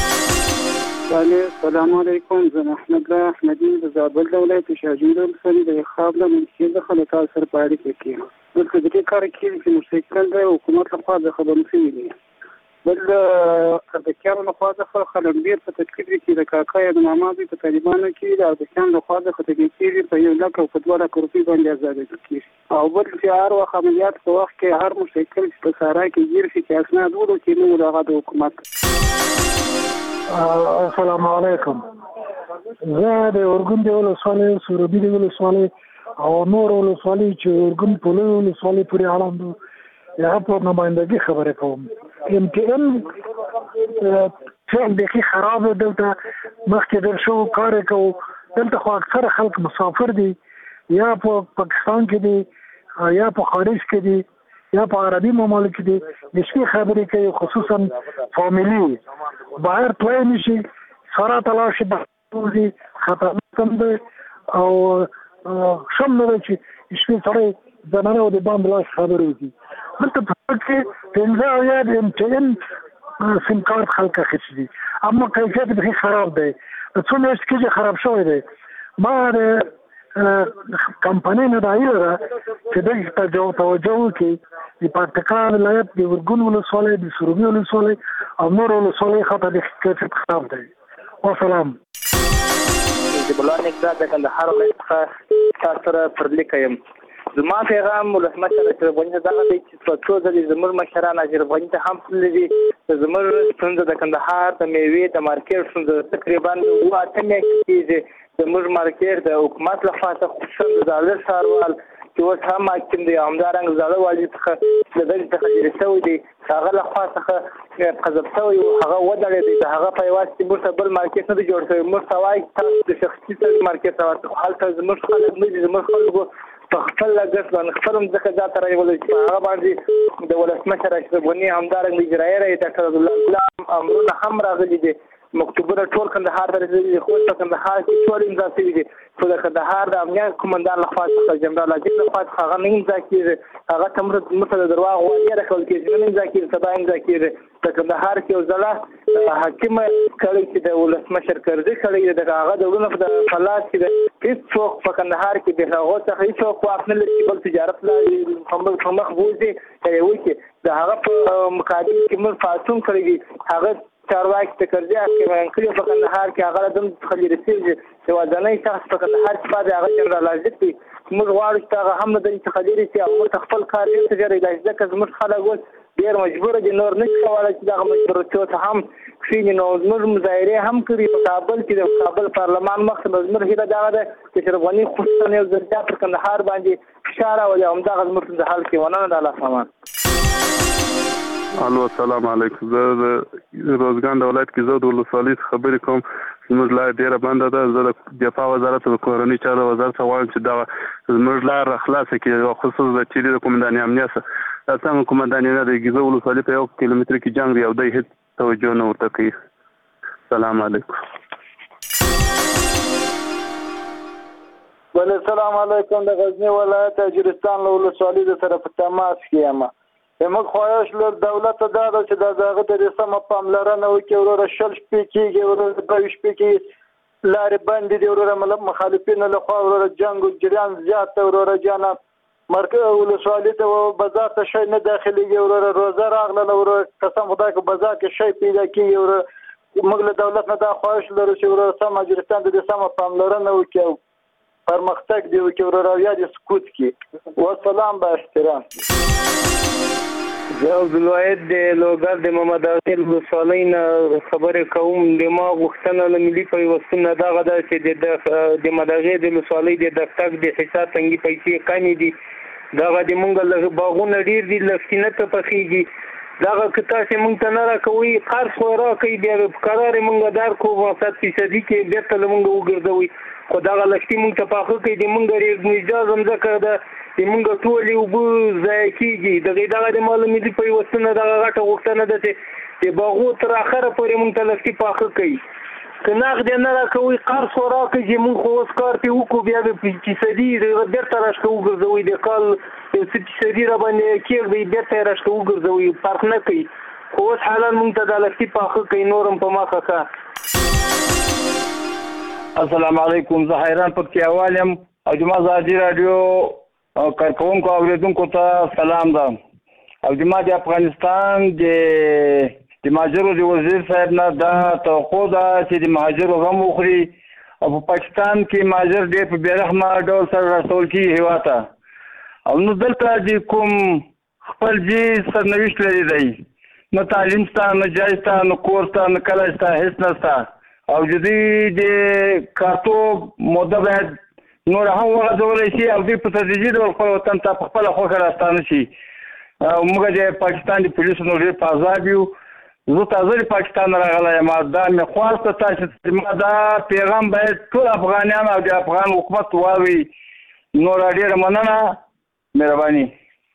السلام علیکم. زه احمد الله احمدي د زابل د ولایت شاجوی ولسوالۍ د خاب د منشي څخه له تاسو سره په اړیکه کې یم. دلته د دې کار کېږي چې مستقل د حکومت لخوا د خبرو شوي دي. بل اربکیانو لخوا څخه خلک ډېر په تکلیف دي چې د کاکا یا د ماما دوی په طالبانو کې د اربکیانو لخوا څخه تګل کېږي په یو لک او په دوه لکه روپۍ باندې ازادېدل کېږي. او بل چې هر وخت عملیات په وخت کې هر مستقل چې په سارا کې ګیر شي چې اسناد ورو کې نه وو هغه د حکومت. السلام علیکم. زه د اورګون د ولسوالۍ سروبي د ولسوالۍ او نور ولسوالۍ چې اورګون په لوی ولسوالۍ پورې اړوند دي هغه په نمایندګي خبرې کوم. ام ټي ان فعل بیخي خراب دی. دلته مخکې در شو کار یې کوو. دلته خو اکثره خلک مسافر دي، یا په پاکستان کې دي یا په خارج کې دي یا په عربي ممالک دي. د شپې خبرې کوي، خصوصا فامیلي بهر تلای نشي، سره تلاړ شي بهر خطرناک هم دی او شم نه دی چې شپې سړی زنانه او د بام لاس خبرې وکړي. دلته په کې پنځه اویا د ام ټي ان سیم کارت خلک اخیستي دي، اما کیفیت بیخي خراب دی. څو میاشتې کېږي خراب شوی دی. ما د کمپنۍ نه دایره ده چې دغه ته توجه وکړي. د پکتیکا ولایت د ورګون ولسوالۍ د سروبي ولسوالۍ او نور ولسوالۍ خاطر د کیفیت خراب دی. والسلام. د بلان اقدار د کندهار ولایت څخه تاسو سره پر لیکم. زما پیغام ولسمشر اشرف غني ته دغه دی چې په څو ځلې زموږ مشران اشرف غني ته هم تللي دي. زموږ ستونزه د کندهار د میوې د مارکیټ ستونزه تقریبا اووه اته میاشتې کېږي. زموږ مارکیټ د حکومت لخوا څخه خصوصا د زاړه ښاروال چې اوس هم حاکم دی، همدارنګه زاړه والي څخه د دغې څخه لرې شوی دی، هغه لخوا څخه قذف شوی و، هغه ودرېدی. د هغه په عوض کې موږ ته بل مارکیټ نه دی جوړ شوی. موږ ته وایي تاسو د شخصي سړي مارکیټ ته ورته، خو هلته زموږ خلک نه دي. زموږ خلکو په خپل لګښت باندې خپل مځکه ځان ته رایولی چې په هغه باندې د ولسمشر اشرف غني همدارنګه اجرایي رئیس ډاکټر عبدالله ګلام امرونه هم راغلي دي. مکتوبونه ټول کندهار ته رسېدلي دي، خو په کندهار کې ټول امضا شوي دي، خو د کندهار د امنیت قومندان لخوا څخه جنرال عجیب لخوا څخه هغه نه امضا کېږي. هغه ته موږ ته د درواغ وعدې راکول کېږي، نن امضا کېږي، سبا امضا کېږي. د کندهار کې یو ځله حاکمه کړی چې د ولسمشر کرزي کړی دی، د هغه د ورونو په فلاس کې د هېڅوک په کندهار کې د هغو څخه هېڅوک واک نه لري چې بل تجارت لا په مخ بوځي که یې وکړي. د هغه په مقابل کې موږ پاڅون کړی دی. هغه چارواکي د کرزي حاکمان کړي په کندهار کې، هغه له دم څخه لرې شوي چې ودانۍ شخص په کندهار کې پاتې هغه جنرال عزیز دی. موږ غواړو چې هغه هم له دې څخه لرې شي او موږ خپل کار ډېر څه جاري کړي، ځکه زموږ خلک اوس ډېر مجبوره دي، نور نه شي کولی چې دغه مجبورتیو ته هم کښېني. نو زموږ مظاهرې هم کړي په کابل کې، د کابل پارلمان مخ ته. زموږ هیله دغه ده چې اشرف غني خصوصا یو ځل بیا پر کندهار باندې فشار راولي او همدغه زموږ ستونزه حل کړي. مننه. د الله سامان. الو السلام علیکم. زه د روزګان د ولایت کې زه د ولسوالۍ خبرې کوم. زموږ لار ډېره بنده ده. زه د دفاع وزارت او د کورنۍ چارو وزارت ته وایم چې دغه زموږ لار خلاصه کړي، او خصوص د چیرې د قومندانې امنیت دا څنګه قومندانې نه د ګیزو ولسوالۍ په یو کیلومتر کې جنګ دی او دی هېڅ توجه نه ورته کوي. سلام علیکم. بله السلام علیکم. د غزني ولایت اجرستان له ولسوالۍ د سره په تماس کې یم. زموږ خواهش له دولته دا ده چې د هغه د سمه پاملرنه وکړي. وروره شل شپې کېږي، وروره دوه شپې کې لارې بندې دي، وروره مخالفینو لخوا وروره جنګ جریان زیات دی. وروره جانه مرکز ولسوالۍ ته بازار ته شی نه داخلېږي، وروره روزه راغله، وروره قسم خدای که بازار کې شی پیدا کېږي. وروره موږ له دولت نه دا خواهش لرو چې وروره سم اجرستان د دې سمه پاملرنه وکړي او پرمختګ دی وکړي، وروره او یا دې سکوت کړي. والسلام با احترام. زه عبدالواحد د لوګر د محمد اغیل ولسوالۍ نه خبرې کوم. د ما غوښتنه له ملي پیوستون نه دغه ده چې د محمد اغیل د ولسوالۍ د دفتر د حساب تنګي پیسې کمې دي. دغه د مونږ له باغونه ډېر دي، لسکینه ته پخېږي. دغه که تاسې مونږ ته نه راکوئ، قرض خو راکوئ، بیا په قرار یې مونږ درکړو سل فیصدي کې بېرته له مونږ وګرځوئ. خو دغه لښتي مونږ ته پاخه کړئ. د مونږ ریګنیجاز مځکه ده، د مونږ ټولې اوبه ضایع کېږي. دغې دغه د ما له ملي پیوستون نه دغه غټه غوښتنه ده چې د باغو تر اخره پورې مونږ ته لښتي پاخه کړئ. که نغد یې نه راکوئ، قرض خو راکړئ چې مونږ خو اوس کار پرې وکړو، بیا به فیصدي بېرته راشته وګرځوئ. د کال یو څه فیصدي را باندې کېږدئ، بېرته یې راشته وګرځوئ، فرق نه کوي. خو اوس حالان مونږ ته دا لښتي پاخه کوي، نور هم په مخه ښه. السلام علیکم. زه حیران پکتیاوال یم او جما ازادي راډیو کارکوونکو او اورېدونکو ته سلام ده. او جما د افغانستان د د مهاجرو د وزیر صاحب نه دا توقع ده چې د مهاجرو غم وخوري او په پاکستان کې مهاجر ډېر په بېرحمه ډول سره راستول کېږي هېواد ته. او نو دلته د کوم خپل جي سرنوشت لري دی، نه تعلیم شته، نه جای شته، نه کور شته، نه کلی شته، هېڅ نشته. او د دوی د کارتوب موده باید نور هم وغځولی شي او دوی په تدریجي ډول خپل وطن ته په خپله خوښه راستانه شي. او موږ د پاکستان د پولیسو نو ډېر په عذاب یو. زه تازه د پاکستان راغلی یم. دا مې خواسته تاسې چې ما دا پیغام باید ټول افغانیان او د افغان حکومت واوري. نور ډېره مننه، مهرباني.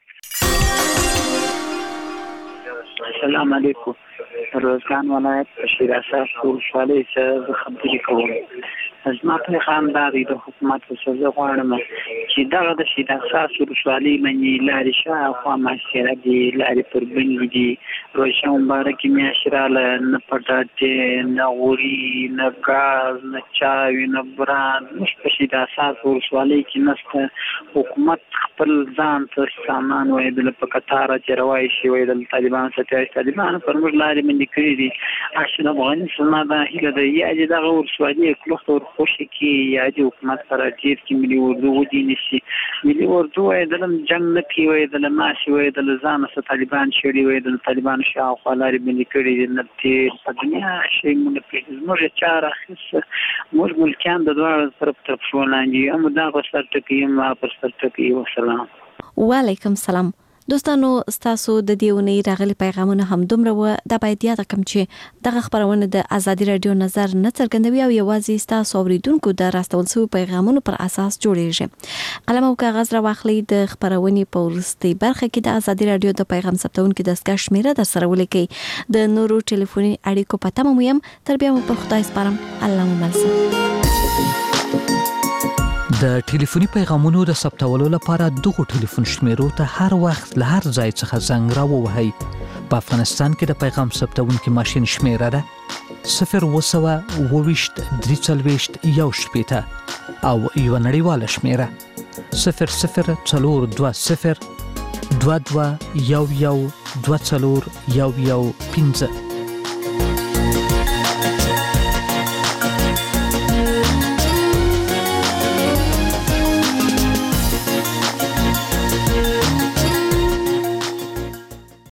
السلام علیکم. روزګان ولایت شیراز ولسوالۍ څخه زه خبرې کوم. زما پیغام دا دی د حکومت څخه غواړم چې دغه د شي د اساس ولسوالۍ منې لارې شاوخوا محاصره دي، لارې پر بندې دي، روژه مبارکې میاشتې راله، نه پټاټې نه غوري نه ګاز نه چاوي نه بران موږ په شي د اساس ولسوالۍ کې نسته. حکومت خپل ځان ته سامان وایدل په قطاره چې روای شي وایدل طالبان ستایي طالبان پر موږ لارې باندې کړی دي. اشنا افغانستان دا هیله ده یا چې دغه ولسوالۍ کلوخت ور خوشي کې یا د حکومت سره ډیر کې ملي اردو ودی نشي. ملي اردو وایدل جنگ نه کی وایدل ماشي وایدل ځان سره طالبان شړي وایدل طالبان شاوخوا لارې باندې کړی دي. نه تیر په دنیا شي مونږ په موږ چاره خص موږ ملکان د دوه طرف طرف شولاندي هم دا په سر ټکی ما په سر ټکی وسلام. وعلیکم سلام. دوستانو ستاسو د دیونی راغلي پیغامونه هم دومره و د باید یاد کم چې دغه خبرونه د ازادي رادیو نظر نه څرګندوي او یوازې ستاسو اوریدونکو د راستول شوی پیغامونو پر اساس جوړیږي. قلم او کاغذ را واخلئ د خبرونې په ورستۍ برخه کې د ازادي رادیو د پیغام ثبتونکو د دستګاه شمیره در سره ولیکئ. د نورو ټلیفوني اړیکو پته مو یم. تر بیا مو په خدای سپارم. الله مو مل. د ټلیفوني پیغامونو د ثبتولو لپاره دغه ټلیفون شمیرو ته هر وخت له هر ځای څخه زنګ راووهئ. په افغانستان کې د پیغام ثبتونکو ماشین شمیره ده صفر وسوه اوويشت درې څلوېښت یو شپېته او یو نړیواله شمیره صفر صفر څلور دوه صفر دوه دوه یو یو دوه څلور یو یو پنځه.